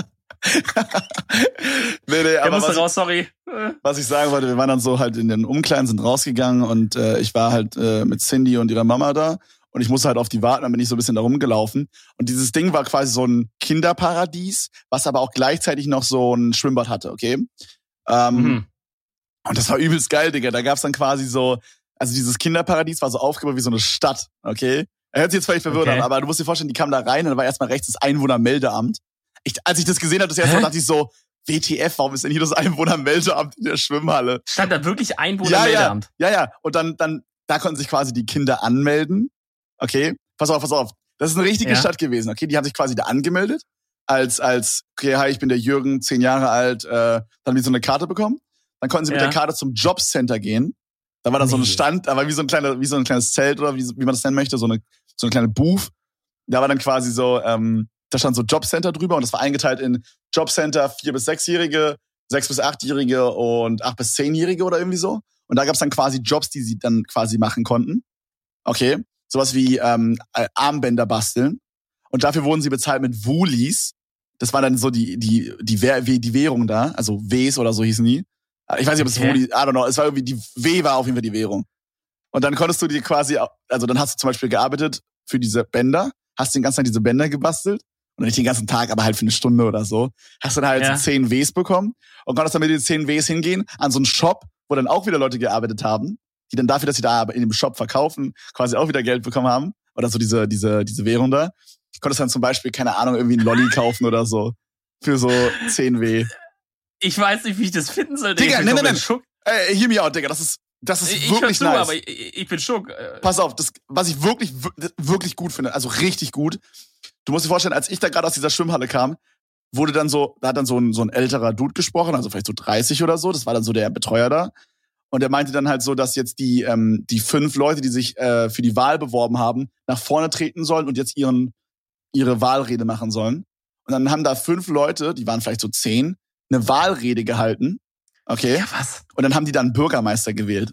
nee, nee, Der aber musste was, raus, sorry. was ich sagen wollte, wir waren dann so halt in den Umkleiden, sind rausgegangen und äh, ich war halt äh, mit Cindy und ihrer Mama da und ich musste halt auf die warten, dann bin ich so ein bisschen da rumgelaufen und dieses Ding war quasi so ein Kinderparadies, was aber auch gleichzeitig noch so ein Schwimmbad hatte, okay? Ähm, Mhm. Und das war übelst geil, Digga, da gab's dann quasi so, also dieses Kinderparadies war so aufgebaut wie so eine Stadt, okay? Er hört sich jetzt völlig verwirrt Okay. an, aber du musst dir vorstellen, die kamen da rein und da war erstmal rechts das Einwohnermeldeamt. Ich, als ich das gesehen habe, das erste Mal Hä? dachte ich so, W T F, warum ist denn hier das Einwohnermeldeamt in der Schwimmhalle? Stand da wirklich Ja, ja, Einwohnermeldeamt? ja, ja. Und dann, dann, da konnten sich quasi die Kinder anmelden. Okay, pass auf, pass auf. Das ist eine richtige Ja. Stadt gewesen. Okay, die haben sich quasi da angemeldet als als okay, hi, ich bin der Jürgen, zehn Jahre alt. Äh, dann haben die so eine Karte bekommen. Dann konnten sie mit Ja. der Karte zum Jobcenter gehen. Da war dann so ein Nee. Stand, da war wie so ein kleiner, wie so ein kleines Zelt oder wie, wie man das nennen möchte, so eine so eine kleine Booth. Da war dann quasi so, ähm, da stand so Jobcenter drüber und das war eingeteilt in Jobcenter vier bis sechsjährige, sechs bis achtjährige und acht bis zehnjährige oder irgendwie so. Und da gab's dann quasi Jobs, die sie dann quasi machen konnten. Okay, sowas wie ähm, Armbänder basteln. Und dafür wurden sie bezahlt mit Woolies. Das war dann so die die die Währ- die Währung da, also Ws oder so hießen die. Ich weiß nicht, ob es Okay. Woolies, I don't know. Es war irgendwie die W war auf jeden Fall die Währung. Und dann konntest du dir quasi, also dann hast du zum Beispiel gearbeitet für diese Bänder, hast den ganzen Tag diese Bänder gebastelt und nicht den ganzen Tag, aber halt für eine Stunde oder so, hast dann halt Ja. so zehn Ws bekommen und konntest dann mit den zehn Ws hingehen an so einen Shop, wo dann auch wieder Leute gearbeitet haben, die dann dafür, dass sie da in dem Shop verkaufen, quasi auch wieder Geld bekommen haben oder so diese diese diese Währung da. Du konntest dann zum Beispiel, keine Ahnung, irgendwie einen Lolli kaufen oder so für so zehn W. Ich weiß nicht, wie ich das finden soll. Digga, ich bin nein, nein, komplett nein. Schock. Ey, hear me out, Digga, das ist das ist Ich, ich hör wirklich zu, nice. aber ich, ich bin schock. Äh, Pass auf, das, was ich wirklich, wir- wirklich gut finde, also richtig gut. Du musst dir vorstellen, als ich da gerade aus dieser Schwimmhalle kam, wurde dann so, da hat dann so ein, so ein älterer Dude gesprochen, also vielleicht so dreißig oder so, das war dann so der Betreuer da. Und er meinte dann halt so, dass jetzt die, ähm, die fünf Leute, die sich äh, für die Wahl beworben haben, nach vorne treten sollen und jetzt ihren, ihre Wahlrede machen sollen. Und dann haben da fünf Leute, die waren vielleicht so zehn, eine Wahlrede gehalten. Okay. ja, was? Und dann haben die dann Bürgermeister gewählt.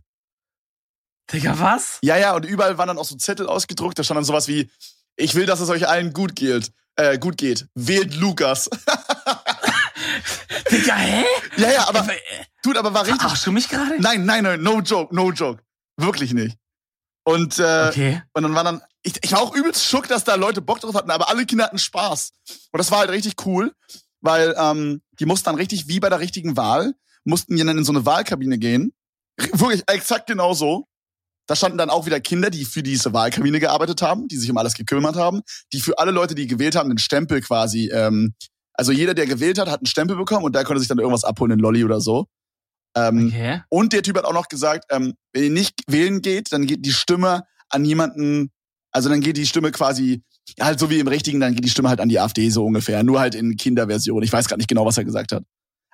Digga, was? Ja, ja, und überall waren dann auch so Zettel ausgedruckt, da stand dann sowas wie, ich will, dass es euch allen gut geht. Äh, gut geht. Wählt Lukas. Digga, hä? Ja, ja, aber, Äh, dude, aber war richtig. Verarschst du mich gerade? Nein, nein, nein, no joke, no joke. Wirklich nicht. Und, äh, Okay. und dann war dann, ich, ich war auch übelst schock, dass da Leute Bock drauf hatten, aber alle Kinder hatten Spaß. Und das war halt richtig cool, weil ähm, die mussten dann richtig, wie bei der richtigen Wahl, mussten die dann in so eine Wahlkabine gehen. R- Wirklich exakt genau so. Da standen dann auch wieder Kinder, die für diese Wahlkabine gearbeitet haben, die sich um alles gekümmert haben, die für alle Leute, die gewählt haben, den Stempel quasi, ähm, also jeder, der gewählt hat, hat einen Stempel bekommen und der konnte sich dann irgendwas abholen, einen Lolli oder so. Ähm, Okay. Und der Typ hat auch noch gesagt, ähm, wenn ihr nicht wählen geht, dann geht die Stimme an jemanden, also dann geht die Stimme quasi, ja, halt so wie im Richtigen, dann geht die Stimme halt an die AfD so ungefähr, nur halt in Kinderversion. Ich weiß gerade nicht genau, was er gesagt hat.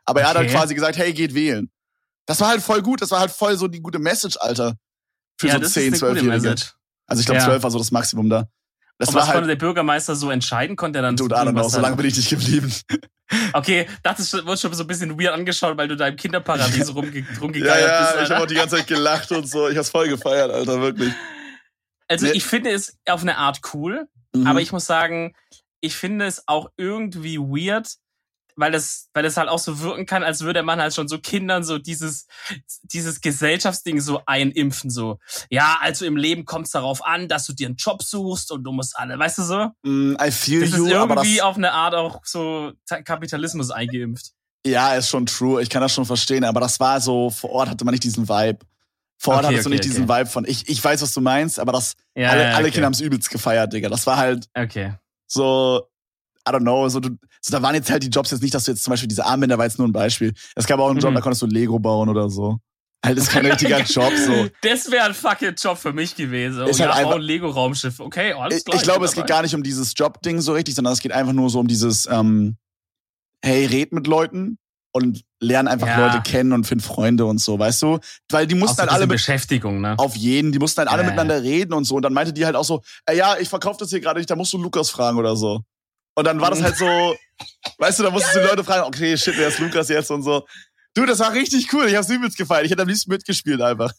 Aber er hat halt Okay. quasi gesagt, hey, geht wählen. Das war halt voll gut. Das war halt voll so die gute Message, Alter. Für Ja, so das ist zehn, eine gute zwölfjährige. Message. Also ich glaube, Ja. zwölf war so das Maximum da. Das Und war was konnte halt, der Bürgermeister so entscheiden? Konnte er dann dude, I don't know, irgendwas so lange sagen? bin ich nicht geblieben. Okay, das ist, wurde schon so ein bisschen weird angeschaut, weil du da im Kinderparadies rumge Ja, rumgegeiert ja, bist. ich Alter. habe auch die ganze Zeit gelacht und so. Ich hab's voll gefeiert, Alter, wirklich. Also Nee. ich finde es auf eine Art cool, Mhm. aber ich muss sagen, ich finde es auch irgendwie weird, weil das, weil das halt auch so wirken kann, als würde man halt schon so Kindern so dieses, dieses Gesellschaftsding so einimpfen, so. Ja, also im Leben kommt es darauf an, dass du dir einen Job suchst und du musst alle, weißt du so? Mm, I feel Das ist you, aber das, irgendwie auf eine Art auch so Kapitalismus eingeimpft. ja, ist schon true. Ich kann das schon verstehen, aber das war so, vor Ort hatte man nicht diesen Vibe. Vor Ort Okay, hattest du okay, nicht diesen okay. Vibe von, ich, ich weiß, was du meinst, aber das, Ja, alle, ja, alle okay. Kinder haben es übelst gefeiert, Digga. Das war halt Okay. so, I don't know, so, du, so, da waren jetzt halt die Jobs jetzt nicht, dass du jetzt zum Beispiel diese Armbänder war jetzt nur ein Beispiel. Es gab auch einen Job, Mhm. da konntest du Lego bauen oder so. Halt, ist kein richtiger Job, so. Das wäre ein fucking Job für mich gewesen. Ist Oh, halt ja, einfach- bauen Lego-Raumschiff. Okay, alles Ich, klar. ich glaube, bin es geht dabei. gar nicht um dieses Job-Ding so richtig, sondern es geht einfach nur so um dieses, ähm, hey, red mit Leuten und lern einfach Ja. Leute kennen und find Freunde und so, weißt du? Weil die Auch mussten so ein halt alle bisschen mit, Beschäftigung, ne? auf jeden, die mussten halt alle Ja, miteinander reden und so. Und dann meinte die halt auch so, ey, ja, ich verkaufe das hier gerade nicht, da musst du Lukas fragen oder so. Und dann war das halt so, weißt du, da musstest du die Leute fragen, okay, shit, wer ist Lukas jetzt und so. Du, das war richtig cool, ich hab's übelst gefallen. Ich hätte am liebsten mitgespielt einfach.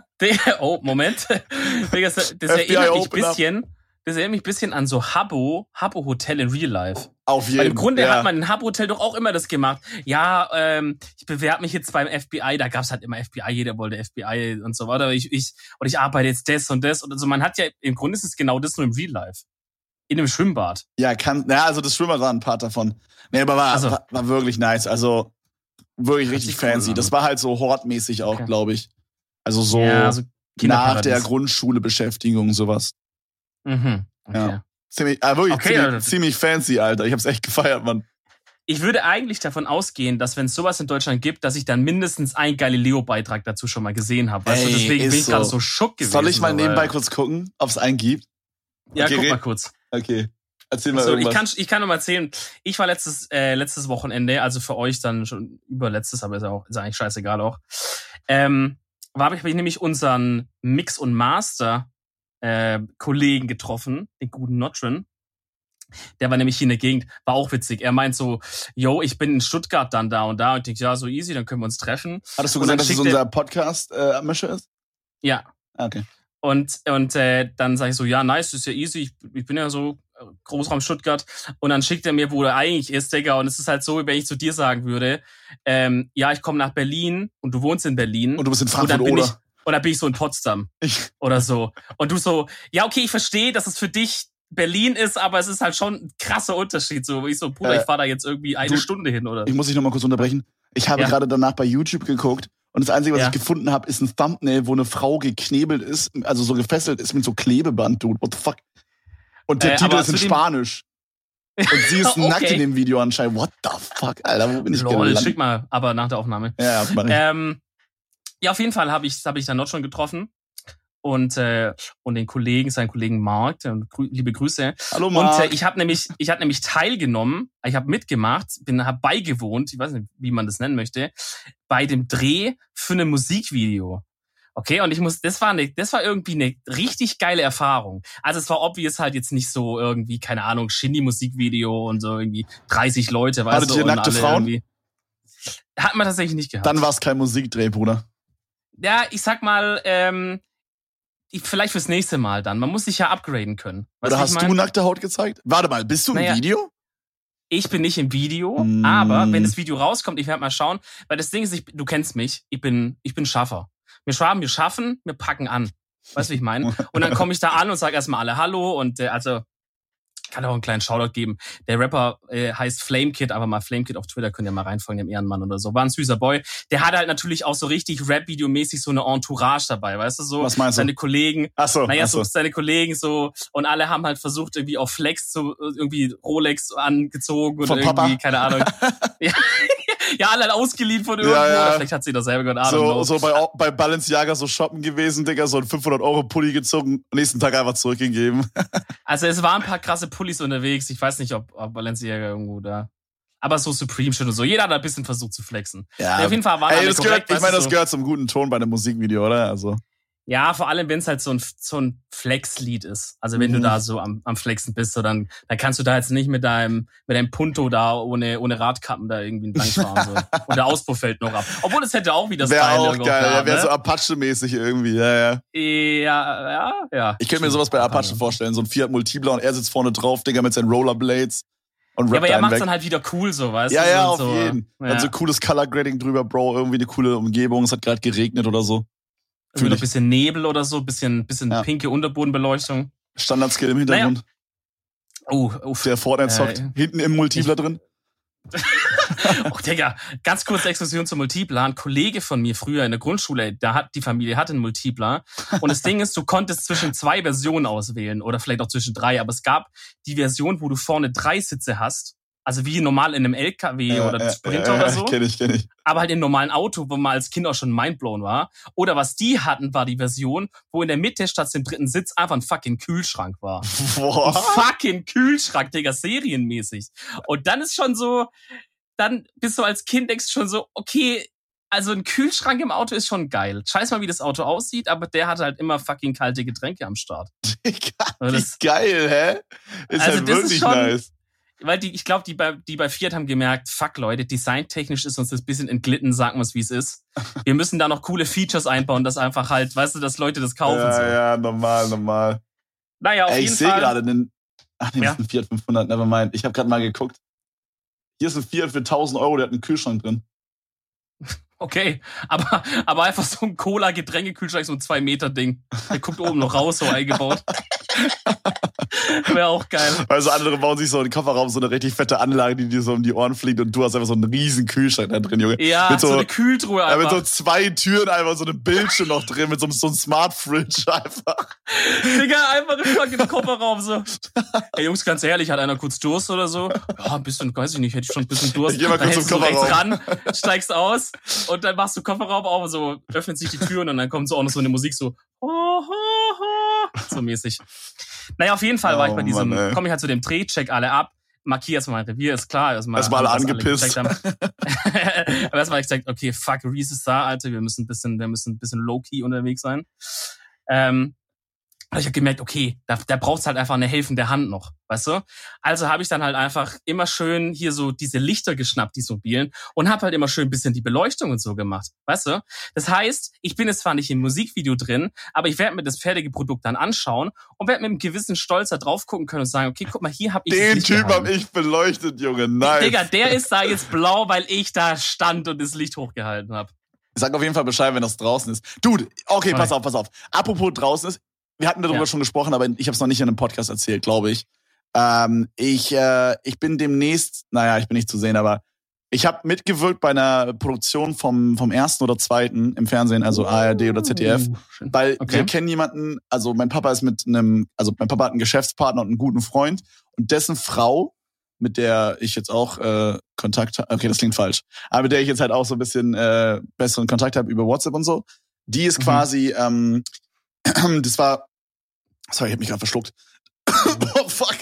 Oh, Moment. Digga, Das, das F B I erinnert mich ein Open Up. bisschen, das erinnert mich ein bisschen an so Habbo, Habbo Hotel in Real Life. Auf jeden Weil im Grunde ja. hat man in Habbo Hotel doch auch immer das gemacht. Ja, ähm, ich bewerbe mich jetzt beim F B I, da gab's halt immer F B I, jeder wollte F B I und so weiter. Ich, ich, und ich arbeite jetzt das und das. Und also man hat ja, im Grunde ist es genau das nur im Real Life. In einem Schwimmbad. Ja, kann, ja, also das Schwimmer war ein Part davon. Nee, aber war, Also. war, war wirklich nice. Also wirklich Hört richtig sich cool fancy. an. Das war halt so hortmäßig auch, Okay. glaube ich. Also so Ja, also nach Kinderparadies. der Grundschule Beschäftigung, sowas. Mhm. Okay. Ja. Ziemlich, ah, wirklich Okay, ziemlich, Alter. ziemlich fancy, Alter. Ich hab's echt gefeiert, Mann. Ich würde eigentlich davon ausgehen, dass wenn es sowas in Deutschland gibt, dass ich dann mindestens einen Galileo-Beitrag dazu schon mal gesehen habe. Weißt du, Ey, deswegen ist bin ich gerade so. so schock gewesen. Soll ich mal so, nebenbei weil- kurz gucken, ob es einen gibt? Ja, Okay, guck red- mal kurz. Okay. Erzähl mal So, ich irgendwas. kann ich kann nur mal erzählen. Ich war letztes äh, letztes Wochenende, also für euch dann schon überletztes, aber ist auch ist eigentlich scheißegal auch. Ähm, war habe ich, hab ich nämlich unseren Mix und Master äh, Kollegen getroffen, den guten Notrin. Der war nämlich hier in der Gegend, war auch witzig. Er meint so, yo, ich bin in Stuttgart dann da und da. Und ich denk, ja, so easy, dann können wir uns treffen. Hattest du und dann gesagt, dass es schickt er- unser Podcast-Mischer ist? Ja, Ah, okay. Und, und äh, dann sage ich so, ja, nice, ist ja easy, ich, ich bin ja so äh, Großraum Stuttgart. Und dann schickt er mir, wo er eigentlich ist, Digga. Und es ist halt so, wenn ich zu dir sagen würde, ähm, ja, ich komme nach Berlin und du wohnst in Berlin. Und du bist in und Frankfurt, dann bin oder? ich Und dann bin ich so in Potsdam Ich, oder so. Und du so, ja, okay, ich verstehe, dass es für dich Berlin ist, aber es ist halt schon ein krasser Unterschied. So, ich so, Bruder, Äh, ich fahre da jetzt irgendwie eine du- Stunde hin oder ich muss dich noch mal kurz unterbrechen. Ich habe Ja. gerade danach bei YouTube geguckt und das Einzige, was Ja. ich gefunden habe, ist ein Thumbnail, wo eine Frau geknebelt ist, also so gefesselt ist mit so Klebeband, dude. What the fuck? Und der Äh, Titel aber ist in zu dem- Spanisch. Und sie ist Okay. nackt in dem Video anscheinend. What the fuck, Alter? Wo bin ich Lol, gelandet? schick mal, aber nach der Aufnahme. Ja, ja, mach ich. Ähm, ja, auf jeden Fall habe ich, hab ich dann noch schon getroffen. Und, äh, und den Kollegen, seinen Kollegen Mark, der- grü liebe Grüße. Hallo, Und Marc. äh, ich habe nämlich, ich habe nämlich teilgenommen, ich habe mitgemacht, bin hab beigewohnt, ich weiß nicht, wie man das nennen möchte, bei dem Dreh für ein Musikvideo. Okay, und ich muss, das war eine, das war irgendwie eine richtig geile Erfahrung. Also es war obvious halt jetzt nicht so irgendwie, keine Ahnung, Shindy-Musikvideo und so irgendwie dreißig Leute, weißt Hattet du, ihr und nackte alle Frauen? irgendwie. Hat man tatsächlich nicht gehabt. Dann war es kein Musikdreh, Bruder. Ja, ich sag mal, ähm, ich- vielleicht fürs nächste Mal dann. Man muss sich ja upgraden können. Weißt Oder du, hast ich du mein? nackte Haut gezeigt? Warte mal, bist du im Naja. Video? Ich bin nicht im Video, Mm. aber wenn das Video rauskommt, ich werde mal schauen, weil das Ding ist, ich, du kennst mich, ich bin, ich bin Schaffer. Wir Schwaben, wir schaffen, wir packen an. Weißt du, wie ich meine? Und dann komme ich da an und sage erstmal alle Hallo und äh, also kann auch einen kleinen Shoutout geben. Der Rapper äh, heißt Flamekid, aber mal Flamekid auf Twitter, könnt ihr mal reinfolgen, dem Ehrenmann oder so. War ein süßer Boy. Der hat halt natürlich auch so richtig Rap-Video-mäßig so eine Entourage dabei, weißt du so? Was meinst du? Seine Kollegen, Ach so, naja, ach so so. seine Kollegen so und alle haben halt versucht irgendwie auf Flex so irgendwie Rolex angezogen oder Von irgendwie Papa? keine Ahnung. ja, ja, alle halt ausgeliehen von irgendwo Ja, ja. oder vielleicht hat sie das selber gehört. I don't So, know. so bei, bei Balenciaga so shoppen gewesen, Digga, so ein fünfhundert Euro Pulli gezogen, nächsten Tag einfach zurückgegeben. Also es waren ein paar krasse Pullis unterwegs. Ich weiß nicht, ob, ob Balenciaga irgendwo da. Aber so Supreme-Shit und so. Jeder hat ein bisschen versucht zu flexen. Ja. Ja, auf jeden Fall waren Ey, alle das korrekt. gehört, ich meine, das so. gehört zum guten Ton bei einem Musikvideo, oder? Also. Ja, vor allem, wenn es halt so ein, so ein Flex-Lied ist. Also wenn mhm. du da so am, am Flexen bist, so dann, dann kannst du da jetzt nicht mit deinem, mit deinem Punto da ohne, ohne Radkappen da irgendwie entlang fahren. So. Und der Auspuff fällt noch ab. Obwohl, es hätte auch wieder Wäre auch Style geil, ja, wäre ne? so Apache-mäßig irgendwie, ja, ja. Ja, ja, ja. Ich könnte mir sowas bei Apache vorstellen, so ein Fiat Multipla und er sitzt vorne drauf, Digga, mit seinen Rollerblades. Und ja, aber er macht's weg. dann halt wieder cool, so, weißt ja, du? Ja, ja, auf so, jeden. Ja. Dann so cooles Color Grading drüber, Bro, irgendwie eine coole Umgebung, es hat gerade geregnet oder so. Irgendwie noch ein bisschen Nebel oder so, bisschen, bisschen ja. pinke Unterbodenbeleuchtung. Standard-Skill im Hintergrund. Naja. Oh, uff. Der Fortnite zockt, äh, hinten im Multipler drin. Oh, Digga, ganz kurze Exkursion zum Multipler. Ein Kollege von mir früher in der Grundschule, da hat die Familie hatte einen Multipler. Und das Ding ist, du konntest zwischen zwei Versionen auswählen oder vielleicht auch zwischen drei. Aber es gab die Version, wo du vorne drei Sitze hast. Also wie normal in einem L K W ja, oder einem Sprinter ja, oder so. Kenn ich, kenn ich. Aber halt im normalen Auto, wo man als Kind auch schon mindblown war. Oder was die hatten, war die Version, wo in der Mitte statt dem dritten Sitz einfach ein fucking Kühlschrank war. Boah. Ein fucking Kühlschrank, Digga, serienmäßig. Und dann ist schon so, dann bist du als Kind, denkst schon so, okay, also ein Kühlschrank im Auto ist schon geil. Scheiß mal, wie das Auto aussieht, aber der hat halt immer fucking kalte Getränke am Start. Digga, also das, geil, hä? Ist also halt das wirklich ist schon, nice. Weil die, ich glaube, die bei, die bei Fiat haben gemerkt, fuck Leute, designtechnisch ist uns das ein bisschen entglitten, sagen wir es, wie es ist. Wir müssen da noch coole Features einbauen, dass einfach halt, weißt du, dass Leute das kaufen. Ja, so. ja, normal, normal. Naja, auf Ey, jeden ich sehe Fall. gerade den, ach nee, ja. das ist ein Fiat fünfhundert, nevermind. Ich habe gerade mal geguckt. Hier ist ein Fiat für tausend Euro, der hat einen Kühlschrank drin. Okay, aber, aber einfach so ein Cola-Getränkekühlschrank, so ein zwei Meter Ding. Der guckt oben noch raus, so eingebaut. Wäre auch geil. Also andere bauen sich so in den Kofferraum so eine richtig fette Anlage, die dir so um die Ohren fliegt und du hast einfach so einen riesen Kühlschrank da drin, Junge. Ja, mit so, so eine Kühltruhe einfach. Ja, mit so zwei Türen einfach, so eine Bildschirm noch drin, mit so, so einem Smart-Fridge einfach. Digga, einfach im fucking Kofferraum so. Ey Jungs, ganz ehrlich, hat einer kurz Durst oder so? Ja, ein bisschen, weiß ich nicht, hätte ich schon ein bisschen Durst. Ich geh mal dann kurz zum hältst du Kofferraum. rechts ran, steigst aus und dann machst du Kofferraum auf und so öffnet sich die Tür und dann kommt so auch noch so eine Musik so so mäßig. Naja, auf jeden Fall oh, war ich bei diesem, Mann, komme ich halt zu dem Dreh, check alle ab, markier erstmal mein Revier, ist klar. Erstmal, erstmal alle angepisst. Alle Aber erstmal habe ich gesagt, okay, fuck, Reese ist da, Alter, wir müssen ein bisschen, wir müssen ein bisschen low-key unterwegs sein. Ähm, aber ich habe gemerkt, okay, da, da braucht's halt einfach eine helfende Hand noch, weißt du? Also habe ich dann halt einfach immer schön hier so diese Lichter geschnappt, die mobilen, und habe halt immer schön ein bisschen die Beleuchtung und so gemacht, weißt du? Das heißt, ich bin jetzt zwar nicht im Musikvideo drin, aber ich werde mir das fertige Produkt dann anschauen und werde mit einem gewissen Stolz da drauf gucken können und sagen, okay, guck mal, hier habe ich den Typ habe ich beleuchtet, Junge, nice. Digga, der ist da jetzt blau, weil ich da stand und das Licht hochgehalten habe. Sag auf jeden Fall Bescheid, wenn das draußen ist. Dude, okay, pass auf, pass auf. Apropos draußen ist, wir hatten darüber ja. schon gesprochen, aber ich habe es noch nicht in einem Podcast erzählt, glaube ich. Ähm, ich. Äh, ich bin demnächst, naja, ich bin nicht zu sehen, aber ich habe mitgewirkt bei einer Produktion vom vom ersten oder zweiten im Fernsehen, also A R D oder Z D F, oh, weil okay. wir kennen jemanden, also mein Papa ist mit einem, also mein Papa hat einen Geschäftspartner und einen guten Freund und dessen Frau, mit der ich jetzt auch äh, Kontakt habe, okay, das klingt falsch, aber mit der ich jetzt halt auch so ein bisschen äh, besseren Kontakt habe über WhatsApp und so, die ist mhm. quasi, ähm, das war, sorry, ich hab mich gerade verschluckt. Oh, fuck.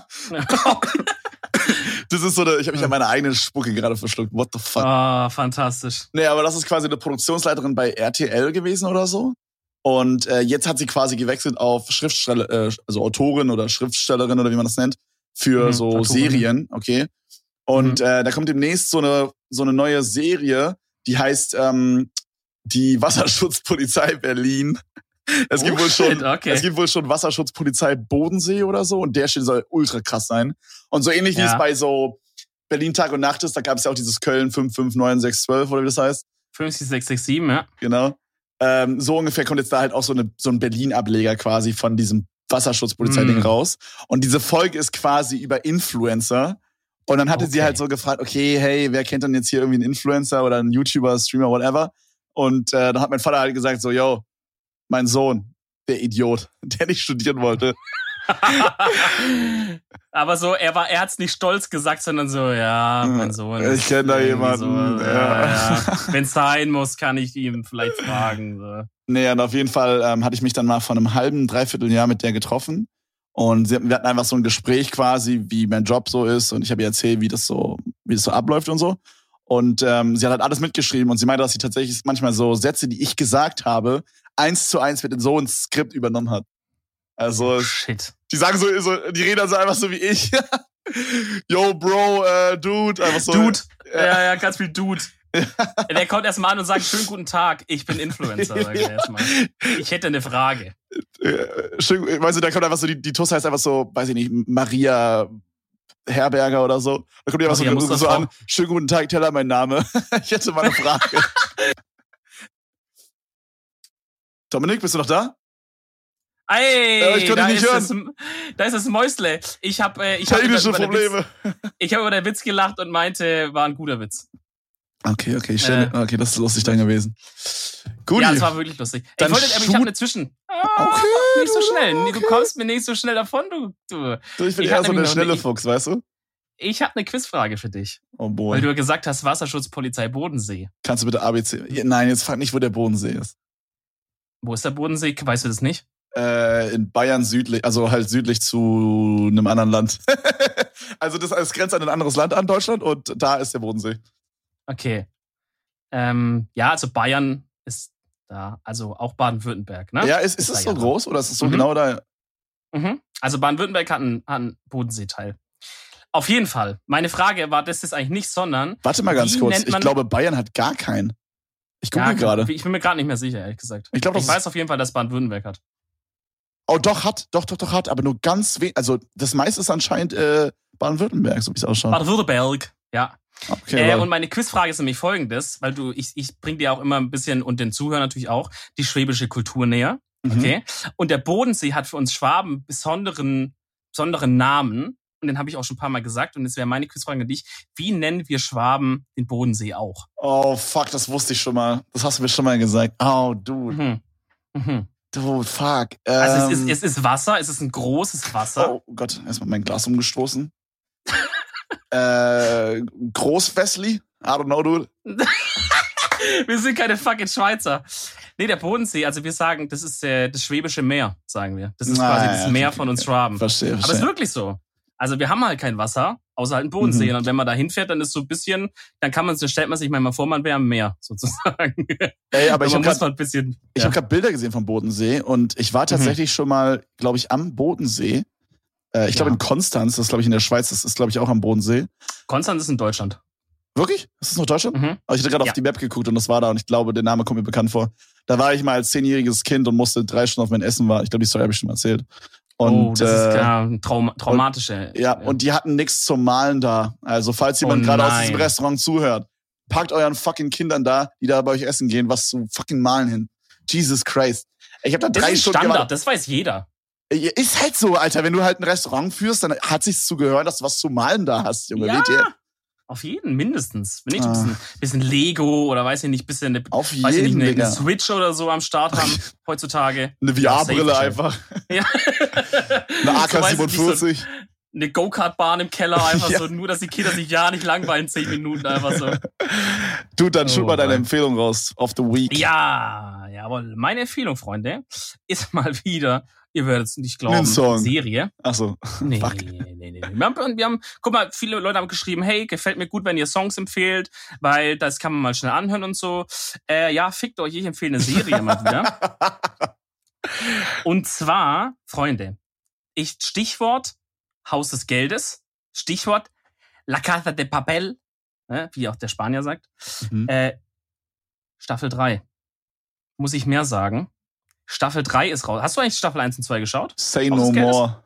Das ist so eine, ich habe mich an meine eigene Spucke gerade verschluckt. What the fuck? Ah, oh, fantastisch. Nee, aber das ist quasi eine Produktionsleiterin bei R T L gewesen oder so. Und äh, jetzt hat sie quasi gewechselt auf Schriftsteller, äh, also Autorin oder Schriftstellerin oder wie man das nennt, für mhm, so Autorin. Serien, okay. Und mhm. äh, da kommt demnächst so eine so eine neue Serie, die heißt ähm, die Wasserschutzpolizei Berlin. Es gibt, oh, wohl schon, okay. es gibt wohl schon Wasserschutzpolizei Bodensee oder so und der Shit soll ultra krass sein. Und so ähnlich wie ja. es bei so Berlin Tag und Nacht ist, da gab es ja auch dieses Köln fünf fünf neun sechs zwölf oder wie das heißt. fünf sechs sechs sieben, ja. Genau. Ähm, so ungefähr kommt jetzt da halt auch so, eine, so ein Berlin-Ableger quasi von diesem Wasserschutzpolizei-Ding mm. raus. Und diese Folge ist quasi über Influencer. Und dann hatte okay. sie halt so gefragt, okay, hey, wer kennt denn jetzt hier irgendwie einen Influencer oder einen YouTuber, Streamer, whatever. Und äh, dann hat mein Vater halt gesagt so, yo, mein Sohn, der Idiot, der nicht studieren wollte. Aber so, er war, er hat's nicht stolz gesagt, sondern so, ja, mein Sohn. Ich kenne da jemanden. So, ja, ja. Wenn's sein muss, kann ich ihm vielleicht fragen. So. Nee, und auf jeden Fall ähm, hatte ich mich dann mal vor einem halben, dreiviertel Jahr mit der getroffen. Und sie, wir hatten einfach so ein Gespräch quasi, wie mein Job so ist. Und ich habe ihr erzählt, wie das so, wie das so abläuft und so. Und ähm, sie hat halt alles mitgeschrieben. Und sie meinte, dass sie tatsächlich manchmal so Sätze, die ich gesagt habe, eins zu eins mit in so ein Skript übernommen hat. Also, Shit. Die sagen so, so die reden also einfach so wie ich. Yo, Bro, äh, Dude. Einfach so. Dude. Ja, ja, ja ganz viel Dude. Der kommt erstmal an und sagt, schönen guten Tag, ich bin Influencer, sag ich erstmal. Ich hätte eine Frage. Schön, weißt du, da kommt einfach so, die, die Tuss heißt einfach so, weiß ich nicht, Maria Herberger oder so. Da kommt die einfach Maria so, so an, schönen guten Tag, Teller, mein Name. Ich hätte mal eine Frage. Dominik, bist du noch da? Ey, ja, ich da, nicht ist hören. das, da ist das Mäusle. Ich habe äh, ich Technische hab über, über Probleme. Witz, ich habe über den Witz gelacht und meinte, war ein guter Witz. Okay, okay, schön. Äh, okay, das ist lustig dann gewesen. Gut. Ja, das war wirklich lustig. Ey, ich wollte, aber ich habe eine Zwischen. Ah, okay, nicht so schnell. Okay. Du kommst mir nicht so schnell davon, du. Du, du ich bin ich eher so der schnelle Fuchs, weißt du? Ich habe eine Quizfrage für dich. Oh boy. Weil du ja gesagt hast, Wasserschutzpolizei Bodensee. Kannst du bitte A B C? Nein, jetzt frag nicht, wo der Bodensee ist. Wo ist der Bodensee? Weißt du das nicht? Äh, in Bayern südlich, also halt südlich zu einem anderen Land. Also das, das grenzt an ein anderes Land an, Deutschland, und da ist der Bodensee. Okay. Ähm, ja, also Bayern ist da, also auch Baden-Württemberg, ne? Ja, ist, ist, ist das so ja groß oder ist es so mhm. genau da? Mhm. Also Baden-Württemberg hat einen, hat einen Bodenseeteil. Auf jeden Fall. Meine Frage war, das ist eigentlich nicht, sondern... Warte mal ganz kurz, ich glaube, Bayern hat gar keinen. Ich gucke ja, gerade. Ich bin mir gerade nicht mehr sicher, ehrlich gesagt. Ich, glaub, ich weiß auf jeden Fall, dass Baden-Württemberg hat. Oh, doch, hat. Doch, doch, doch, hat. Aber nur ganz wenig. Also, das meiste ist anscheinend äh, Baden-Württemberg, so wie es ausschaut. Baden-Württemberg, ja. Okay, äh, und meine Quizfrage ist nämlich folgendes, weil du, ich, ich bring dir auch immer ein bisschen und den Zuhörern natürlich auch die schwäbische Kultur näher. Okay. Mhm. Und der Bodensee hat für uns Schwaben besonderen, besonderen Namen. Und den habe ich auch schon ein paar Mal gesagt. Und jetzt wäre meine Quizfrage an dich. Wie nennen wir Schwaben den Bodensee auch? Oh, fuck, das wusste ich schon mal. Das hast du mir schon mal gesagt. Oh, dude. Mhm. Mhm. Dude, fuck. Ähm, also es ist, ähm, es ist Wasser, es ist ein großes Wasser. Oh Gott, erstmal mein Glas umgestoßen. äh, Groß-Wesley? I don't know, dude. Wir sind keine fucking Schweizer. Nee, der Bodensee, also wir sagen, das ist äh, das Schwäbische Meer, sagen wir. Das ist Na, quasi das ja, Meer okay, von uns okay. Schwaben. Verstehe, verstehe. Aber es ist wirklich so. Also wir haben halt kein Wasser, außer halt ein Bodensee. Mhm. Und wenn man da hinfährt, dann ist so ein bisschen, dann kann man, dann stellt man sich mal vor, man wäre am Meer, sozusagen. Ey, aber ich habe gerade ein bisschen. Ich ja. habe gerade Bilder gesehen vom Bodensee und ich war tatsächlich mhm. schon mal, glaube ich, am Bodensee. Äh, ich glaube ja. in Konstanz, das ist glaube ich in der Schweiz, das ist glaube ich auch am Bodensee. Konstanz ist in Deutschland. Wirklich? Ist das noch Deutschland? Mhm. Aber ich hatte gerade ja. auf die Map geguckt und das war da und ich glaube, der Name kommt mir bekannt vor. Da war ich mal als zehnjähriges Kind und musste drei Stunden auf mein Essen warten. Ich glaube, die Story habe ich schon mal erzählt. Und, oh, das äh, ist ja Traum- traumatische. Und, ja, ja, und die hatten nichts zum Malen da. Also, falls jemand oh, gerade aus diesem Restaurant zuhört, packt euren fucking Kindern da, die da bei euch essen gehen, was zu fucking Malen hin. Jesus Christ. Ich habe da drei das ist Stunden Standard, gemacht. Das weiß jeder. Ist halt so, Alter. Wenn du halt ein Restaurant führst, dann hat sich's zu gehören, dass du was zu malen da hast, Junge. Ja. Weht ihr? Auf jeden, mindestens. Wenn nicht ein bisschen, bisschen Lego oder weiß ich nicht, bisschen eine, Auf weiß ich jeden, nicht, eine, Digga. eine Switch oder so am Start haben heutzutage. Eine V R-Brille einfach. Ja. Eine A K siebenundvierzig. So eine Go-Kart-Bahn im Keller, einfach Ja. so, nur dass die Kinder sich ja nicht langweilen, zehn Minuten einfach so. Du, dann schul Oh, mal deine Mann. Empfehlung raus. Of the Week. Ja, jawohl. Meine Empfehlung, Freunde, ist mal wieder, ihr werdet es nicht glauben, Ein Song. Serie. Ach so. Nee, Fuck. nee, nee, nee. Wir haben, wir haben, guck mal, viele Leute haben geschrieben, hey, gefällt mir gut, wenn ihr Songs empfehlt, weil das kann man mal schnell anhören und so. Äh, ja, fickt euch, ich empfehle eine Serie mal wieder. Und zwar, Freunde, ich, Stichwort Haus des Geldes, Stichwort La Casa de Papel, ne, wie auch der Spanier sagt, Mhm. äh, Staffel drei. Muss ich mehr sagen? Staffel drei ist raus. Hast du eigentlich Staffel eins und zwei geschaut? Say Haus no des Geldes? more.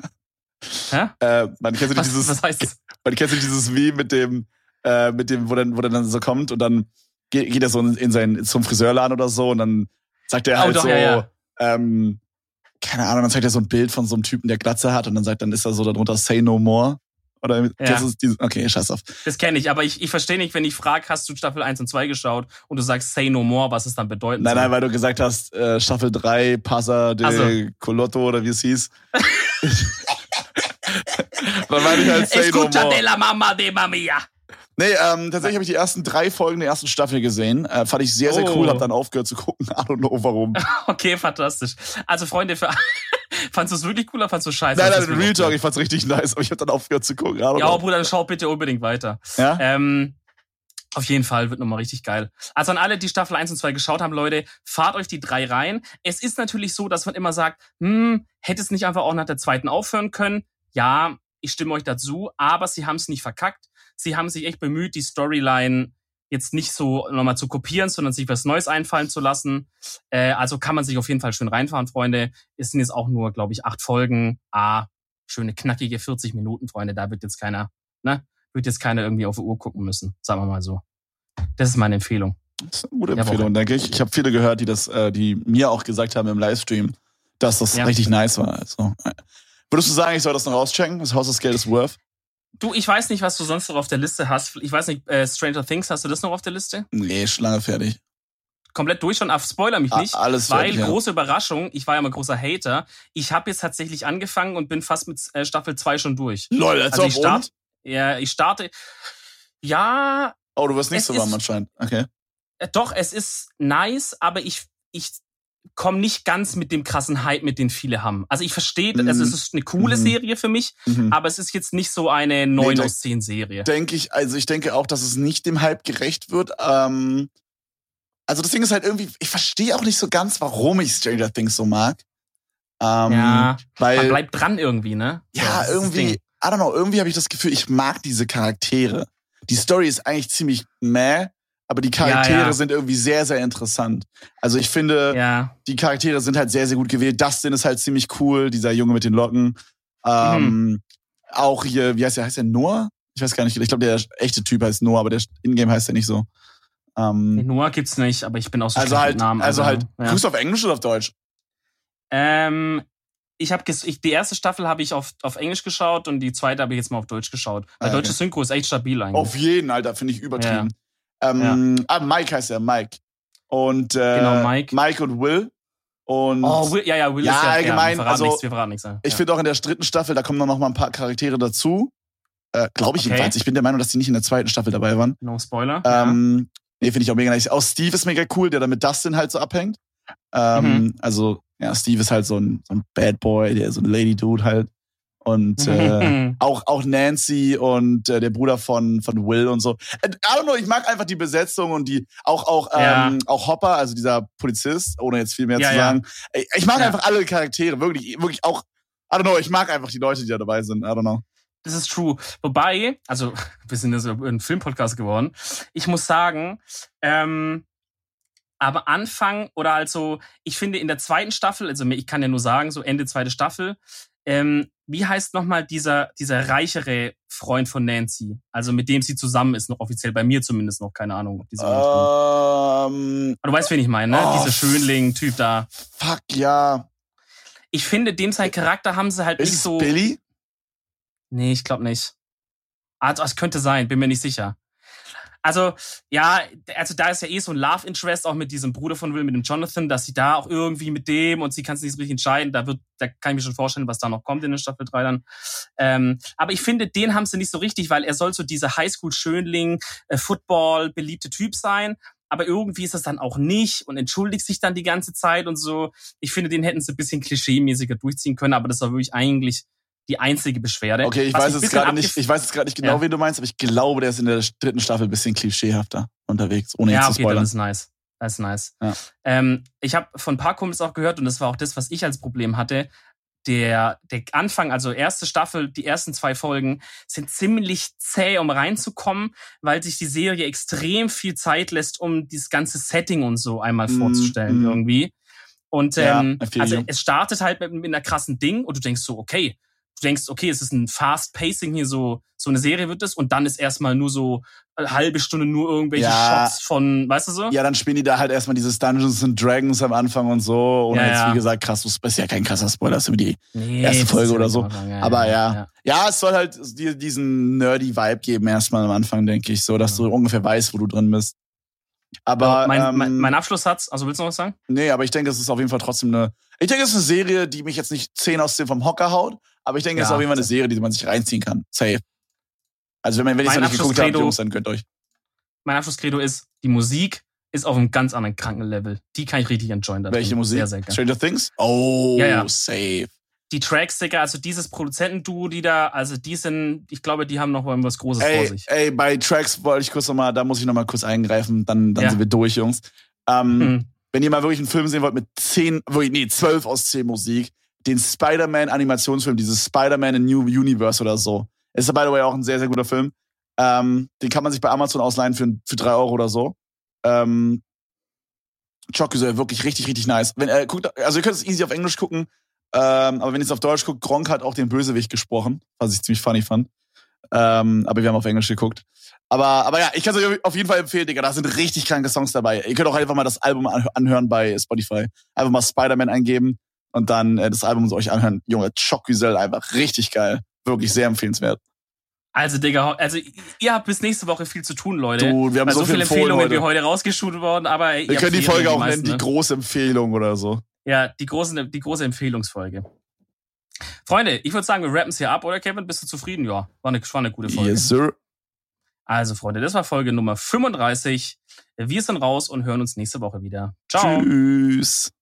Hä? Äh, man kennt Was, dieses, was heißt das? man kennt dieses Wie mit dem, äh, mit dem, wo dann, wo der dann so kommt und dann geht, geht er so in sein, zum Friseurladen oder so und dann sagt er Oh, halt doch, so, ja, ja. ähm, keine Ahnung, dann zeigt er so ein Bild von so einem Typen, der Glatze hat und dann sagt, dann ist da so darunter Say no more. Oder das ist dieses, okay, scheiß auf. Das kenne ich, aber ich, ich verstehe nicht, wenn ich frage, hast du Staffel eins und zwei geschaut und du sagst Say no more, was es dann bedeuten Nein, soll. nein, weil du gesagt hast, äh, Staffel drei, Passa de Ach so. Colotto oder wie es hieß. Dann meine ich halt Say no Escucha more. de la mama de mamia. Nee, ähm, tatsächlich habe ich die ersten drei Folgen der ersten Staffel gesehen. Äh, fand ich sehr, sehr Oh. cool. Hab dann aufgehört zu gucken. I don't know warum. Okay, fantastisch. Also Freunde, für, Fandst du es wirklich cool oder fandst du scheiße? Nein, nein, Real Talk, ich fand's richtig nice, aber ich hab dann aufgehört zu gucken. Ja, aber Bruder, dann schau bitte unbedingt weiter. Ja? Ähm, auf jeden Fall wird nochmal richtig geil. Also an alle, die Staffel eins und zwei geschaut haben, Leute, fahrt euch die drei rein. Es ist natürlich so, dass man immer sagt, hm, hätte es nicht einfach auch nach der zweiten aufhören können? Ja, ich stimme euch dazu, aber sie haben es nicht verkackt. Sie haben sich echt bemüht, die Storyline jetzt nicht so nochmal zu kopieren, sondern sich was Neues einfallen zu lassen. Äh, also kann man sich auf jeden Fall schön reinfahren, Freunde. Es sind jetzt auch nur, glaube ich, acht Folgen. Ah, schöne knackige vierzig Minuten, Freunde. Da wird jetzt keiner, ne? Wird jetzt keiner irgendwie auf die Uhr gucken müssen, sagen wir mal so. Das ist meine Empfehlung. Das ist eine gute Empfehlung, denke ich. Ich habe viele gehört, die das, äh, die mir auch gesagt haben im Livestream, dass das ja. richtig nice war. Also, würdest du sagen, ich soll das noch auschecken? Das Haus des Geldes Worth? Du, ich weiß nicht, was du sonst noch auf der Liste hast. Ich weiß nicht, äh, Stranger Things, hast du das noch auf der Liste? Nee, schon lange fertig. Komplett durch schon, spoiler mich nicht. Ah, alles weil, fertig, ja. große Überraschung, ich war ja mal großer Hater. Ich habe jetzt tatsächlich angefangen und bin fast mit äh, Staffel zwei schon durch. Lol, als also ob ich start, und? Ja, ich starte. Ja. Oh, du wirst nicht so warm anscheinend. Okay. Äh, doch, es ist nice, aber ich, ich komme nicht ganz mit dem krassen Hype, mit den viele haben. Also ich verstehe, mhm. also es ist eine coole mhm. Serie für mich, mhm. aber es ist jetzt nicht so eine neun nee, aus zehn Serie. Denke ich, also ich denke auch, dass es nicht dem Hype gerecht wird. Ähm, also das Ding ist halt irgendwie, ich verstehe auch nicht so ganz, warum ich Stranger Things so mag. Ähm, ja, weil, man bleibt dran irgendwie, ne? Ja, so, irgendwie, I don't know, irgendwie habe ich das Gefühl, ich mag diese Charaktere. Die Story ist eigentlich ziemlich meh, aber die Charaktere ja, ja. sind irgendwie sehr, sehr interessant. Also ich finde, ja. die Charaktere sind halt sehr, sehr gut gewählt. Dustin ist halt ziemlich cool, dieser Junge mit den Locken. Ähm, mhm. Auch hier, wie heißt der? Heißt der Noah? Ich weiß gar nicht. Ich glaube, der echte Typ heißt Noah, aber der Ingame heißt der nicht so. Ähm, nee, Noah gibt's nicht, aber ich bin auch so also halt, mit Namen. Also, also halt, ja. Grüßt du auf Englisch oder auf Deutsch? Ähm, ich habe ich, die erste Staffel habe ich auf, auf Englisch geschaut und die zweite habe ich jetzt mal auf Deutsch geschaut. Weil ah, okay. deutsche Synchro ist echt stabil eigentlich. Auf jeden, Alter, finde ich übertrieben. Ja. Ähm, ja. Ah, Mike heißt er, Mike. Und äh, genau, Mike. Mike und Will. Und oh, Will, ja, ja, Will ja, ist ja allgemein, ja, wir also nichts, wir verraten nichts. Ja. Ich finde auch in der dritten Staffel, da kommen noch mal ein paar Charaktere dazu. Äh, Glaube ich okay. jedenfalls. Ich bin der Meinung, dass die nicht in der zweiten Staffel dabei waren. No Spoiler. Ähm, ja. Nee, finde ich auch mega nice. Auch Steve ist mega cool, der da mit Dustin halt so abhängt. Ähm, mhm. Also, ja, Steve ist halt so ein, so ein Bad Boy, der so ein Lady Dude halt. Und äh, auch, auch Nancy und äh, der Bruder von, von Will und so. I don't know, ich mag einfach die Besetzung und die, auch, auch, ja. ähm, auch Hopper, also dieser Polizist, ohne jetzt viel mehr ja, zu sagen. Ja. Ich mag ja. einfach alle Charaktere, wirklich, wirklich auch, I don't know, ich mag einfach die Leute, die da dabei sind, I don't know. Das ist true. Wobei, also, wir sind ja so ein Filmpodcast geworden. Ich muss sagen, ähm, aber Anfang oder also, ich finde in der zweiten Staffel, also ich kann ja nur sagen, so Ende zweite Staffel, ähm, wie heißt nochmal dieser, dieser reichere Freund von Nancy? Also mit dem sie zusammen ist, noch offiziell, bei mir zumindest noch, keine Ahnung. Ob die so um, du weißt, wen ich meine, ne? Oh, Dieser Schönling-Typ da. Fuck, ja. Ich finde, dem sein Charakter haben sie halt ist nicht so... Billy? Nee, ich glaube nicht. Also, es könnte sein, bin mir nicht sicher. Also, ja, also da ist ja eh so ein Love Interest, auch mit diesem Bruder von Will, mit dem Jonathan, dass sie da auch irgendwie mit dem und sie kann es nicht so richtig entscheiden. Da wird, da kann ich mir schon vorstellen, was da noch kommt in der Staffel drei dann. Ähm, aber ich finde, den haben sie nicht so richtig, weil er soll so dieser Highschool-Schönling, äh, Football, beliebte Typ sein. Aber irgendwie ist das dann auch nicht und entschuldigt sich dann die ganze Zeit und so. Ich finde, den hätten sie ein bisschen klischee-mäßiger durchziehen können, aber das war wirklich eigentlich die einzige Beschwerde. Okay, ich weiß jetzt gerade nicht, ich weiß jetzt gerade nicht genau, ja. wen du meinst, aber ich glaube, der ist in der dritten Staffel ein bisschen klischeehafter unterwegs, ohne ja, jetzt okay, zu spoilern. Ja, okay, das ist nice. Das ist nice. Ja. Ähm, ich habe von ein paar Kumpels auch gehört und das war auch das, was ich als Problem hatte. Der, der Anfang, also erste Staffel, die ersten zwei Folgen sind ziemlich zäh, um reinzukommen, weil sich die Serie extrem viel Zeit lässt, um dieses ganze Setting und so einmal mm, vorzustellen mm. irgendwie. Und ähm, ja, also es startet halt mit, mit einer krassen Ding und du denkst so, okay, du denkst, okay, es ist ein Fast Pacing hier, so so eine Serie wird es und dann ist erstmal nur so eine halbe Stunde nur irgendwelche ja. Shots von, weißt du so? Ja, dann spielen die da halt erstmal dieses Dungeons and Dragons am Anfang und so. Und ja, jetzt, ja. wie gesagt, krass, das ist ja kein krasser Spoiler, das ist über die nee, erste Folge oder so. Ja, Aber ja. Ja. ja, ja, es soll halt dir diesen nerdy Vibe geben erstmal am Anfang, denke ich, so, dass ja. du ungefähr weißt, wo du drin bist. Aber mein, ähm, mein, mein Abschlusssatz, also willst du noch was sagen? Nee, aber ich denke, es ist auf jeden Fall trotzdem eine, ich denke, es ist eine Serie, die mich jetzt nicht zehn aus zehn vom Hocker haut, aber ich denke, ja, es ist auf jeden Fall eine Serie, die man sich reinziehen kann. Safe. Also wenn, wenn ihr es noch nicht geguckt habt, Jungs, dann könnt euch. Mein Abschlusskredo ist, die Musik ist auf einem ganz anderen kranken Level. Die kann ich richtig enjoyen. Welche Musik? Sehr, sehr geil. Stranger Things? Oh, ja, ja. safe. die Tracks, Digga, also dieses Produzentenduo, die da, also die sind, ich glaube, die haben noch mal was Großes ey, vor sich. Ey, bei Tracks wollte ich kurz nochmal, da muss ich nochmal kurz eingreifen, dann, dann Ja. sind wir durch, Jungs. Ähm, Hm. Wenn ihr mal wirklich einen Film sehen wollt mit zehn, wirklich, nee, zwölf aus zehn Musik, den Spider-Man-Animationsfilm, dieses Spider-Man in New Universe oder so. Ist ja, by the way, auch ein sehr, sehr guter Film. Ähm, den kann man sich bei Amazon ausleihen für, für drei Euro oder so. Ähm, Chucky soll wirklich richtig, richtig nice. Wenn, äh, guckt, also ihr könnt es easy auf Englisch gucken, ähm, aber wenn ihr es auf Deutsch guckt, Gronk hat auch den Bösewicht gesprochen, was ich ziemlich funny fand. Ähm, aber wir haben auf Englisch geguckt. Aber, aber ja, ich kann es euch auf jeden Fall empfehlen, Digga. Da sind richtig kranke Songs dabei. Ihr könnt auch einfach mal das Album anhören bei Spotify. Einfach mal Spider-Man eingeben und dann äh, das Album euch anhören. Junge, Choc-Güzel, einfach richtig geil. Wirklich sehr empfehlenswert. Also, Digga, also ihr habt bis nächste Woche viel zu tun, Leute. Du, wir haben Weil so, so viele viele Empfehlungen heute. wie heute rausgeschult worden, aber wir können die Folge die auch meisten, nennen, ne? die große Empfehlung oder so. Ja, die große, die große Empfehlungsfolge. Freunde, ich würde sagen, wir rappen es hier ab, oder Kevin? Bist du zufrieden? Ja, war eine, war eine gute Folge. Yes, sir. Also, Freunde, das war Folge Nummer fünfunddreißig. Wir sind raus und hören uns nächste Woche wieder. Ciao. Tschüss.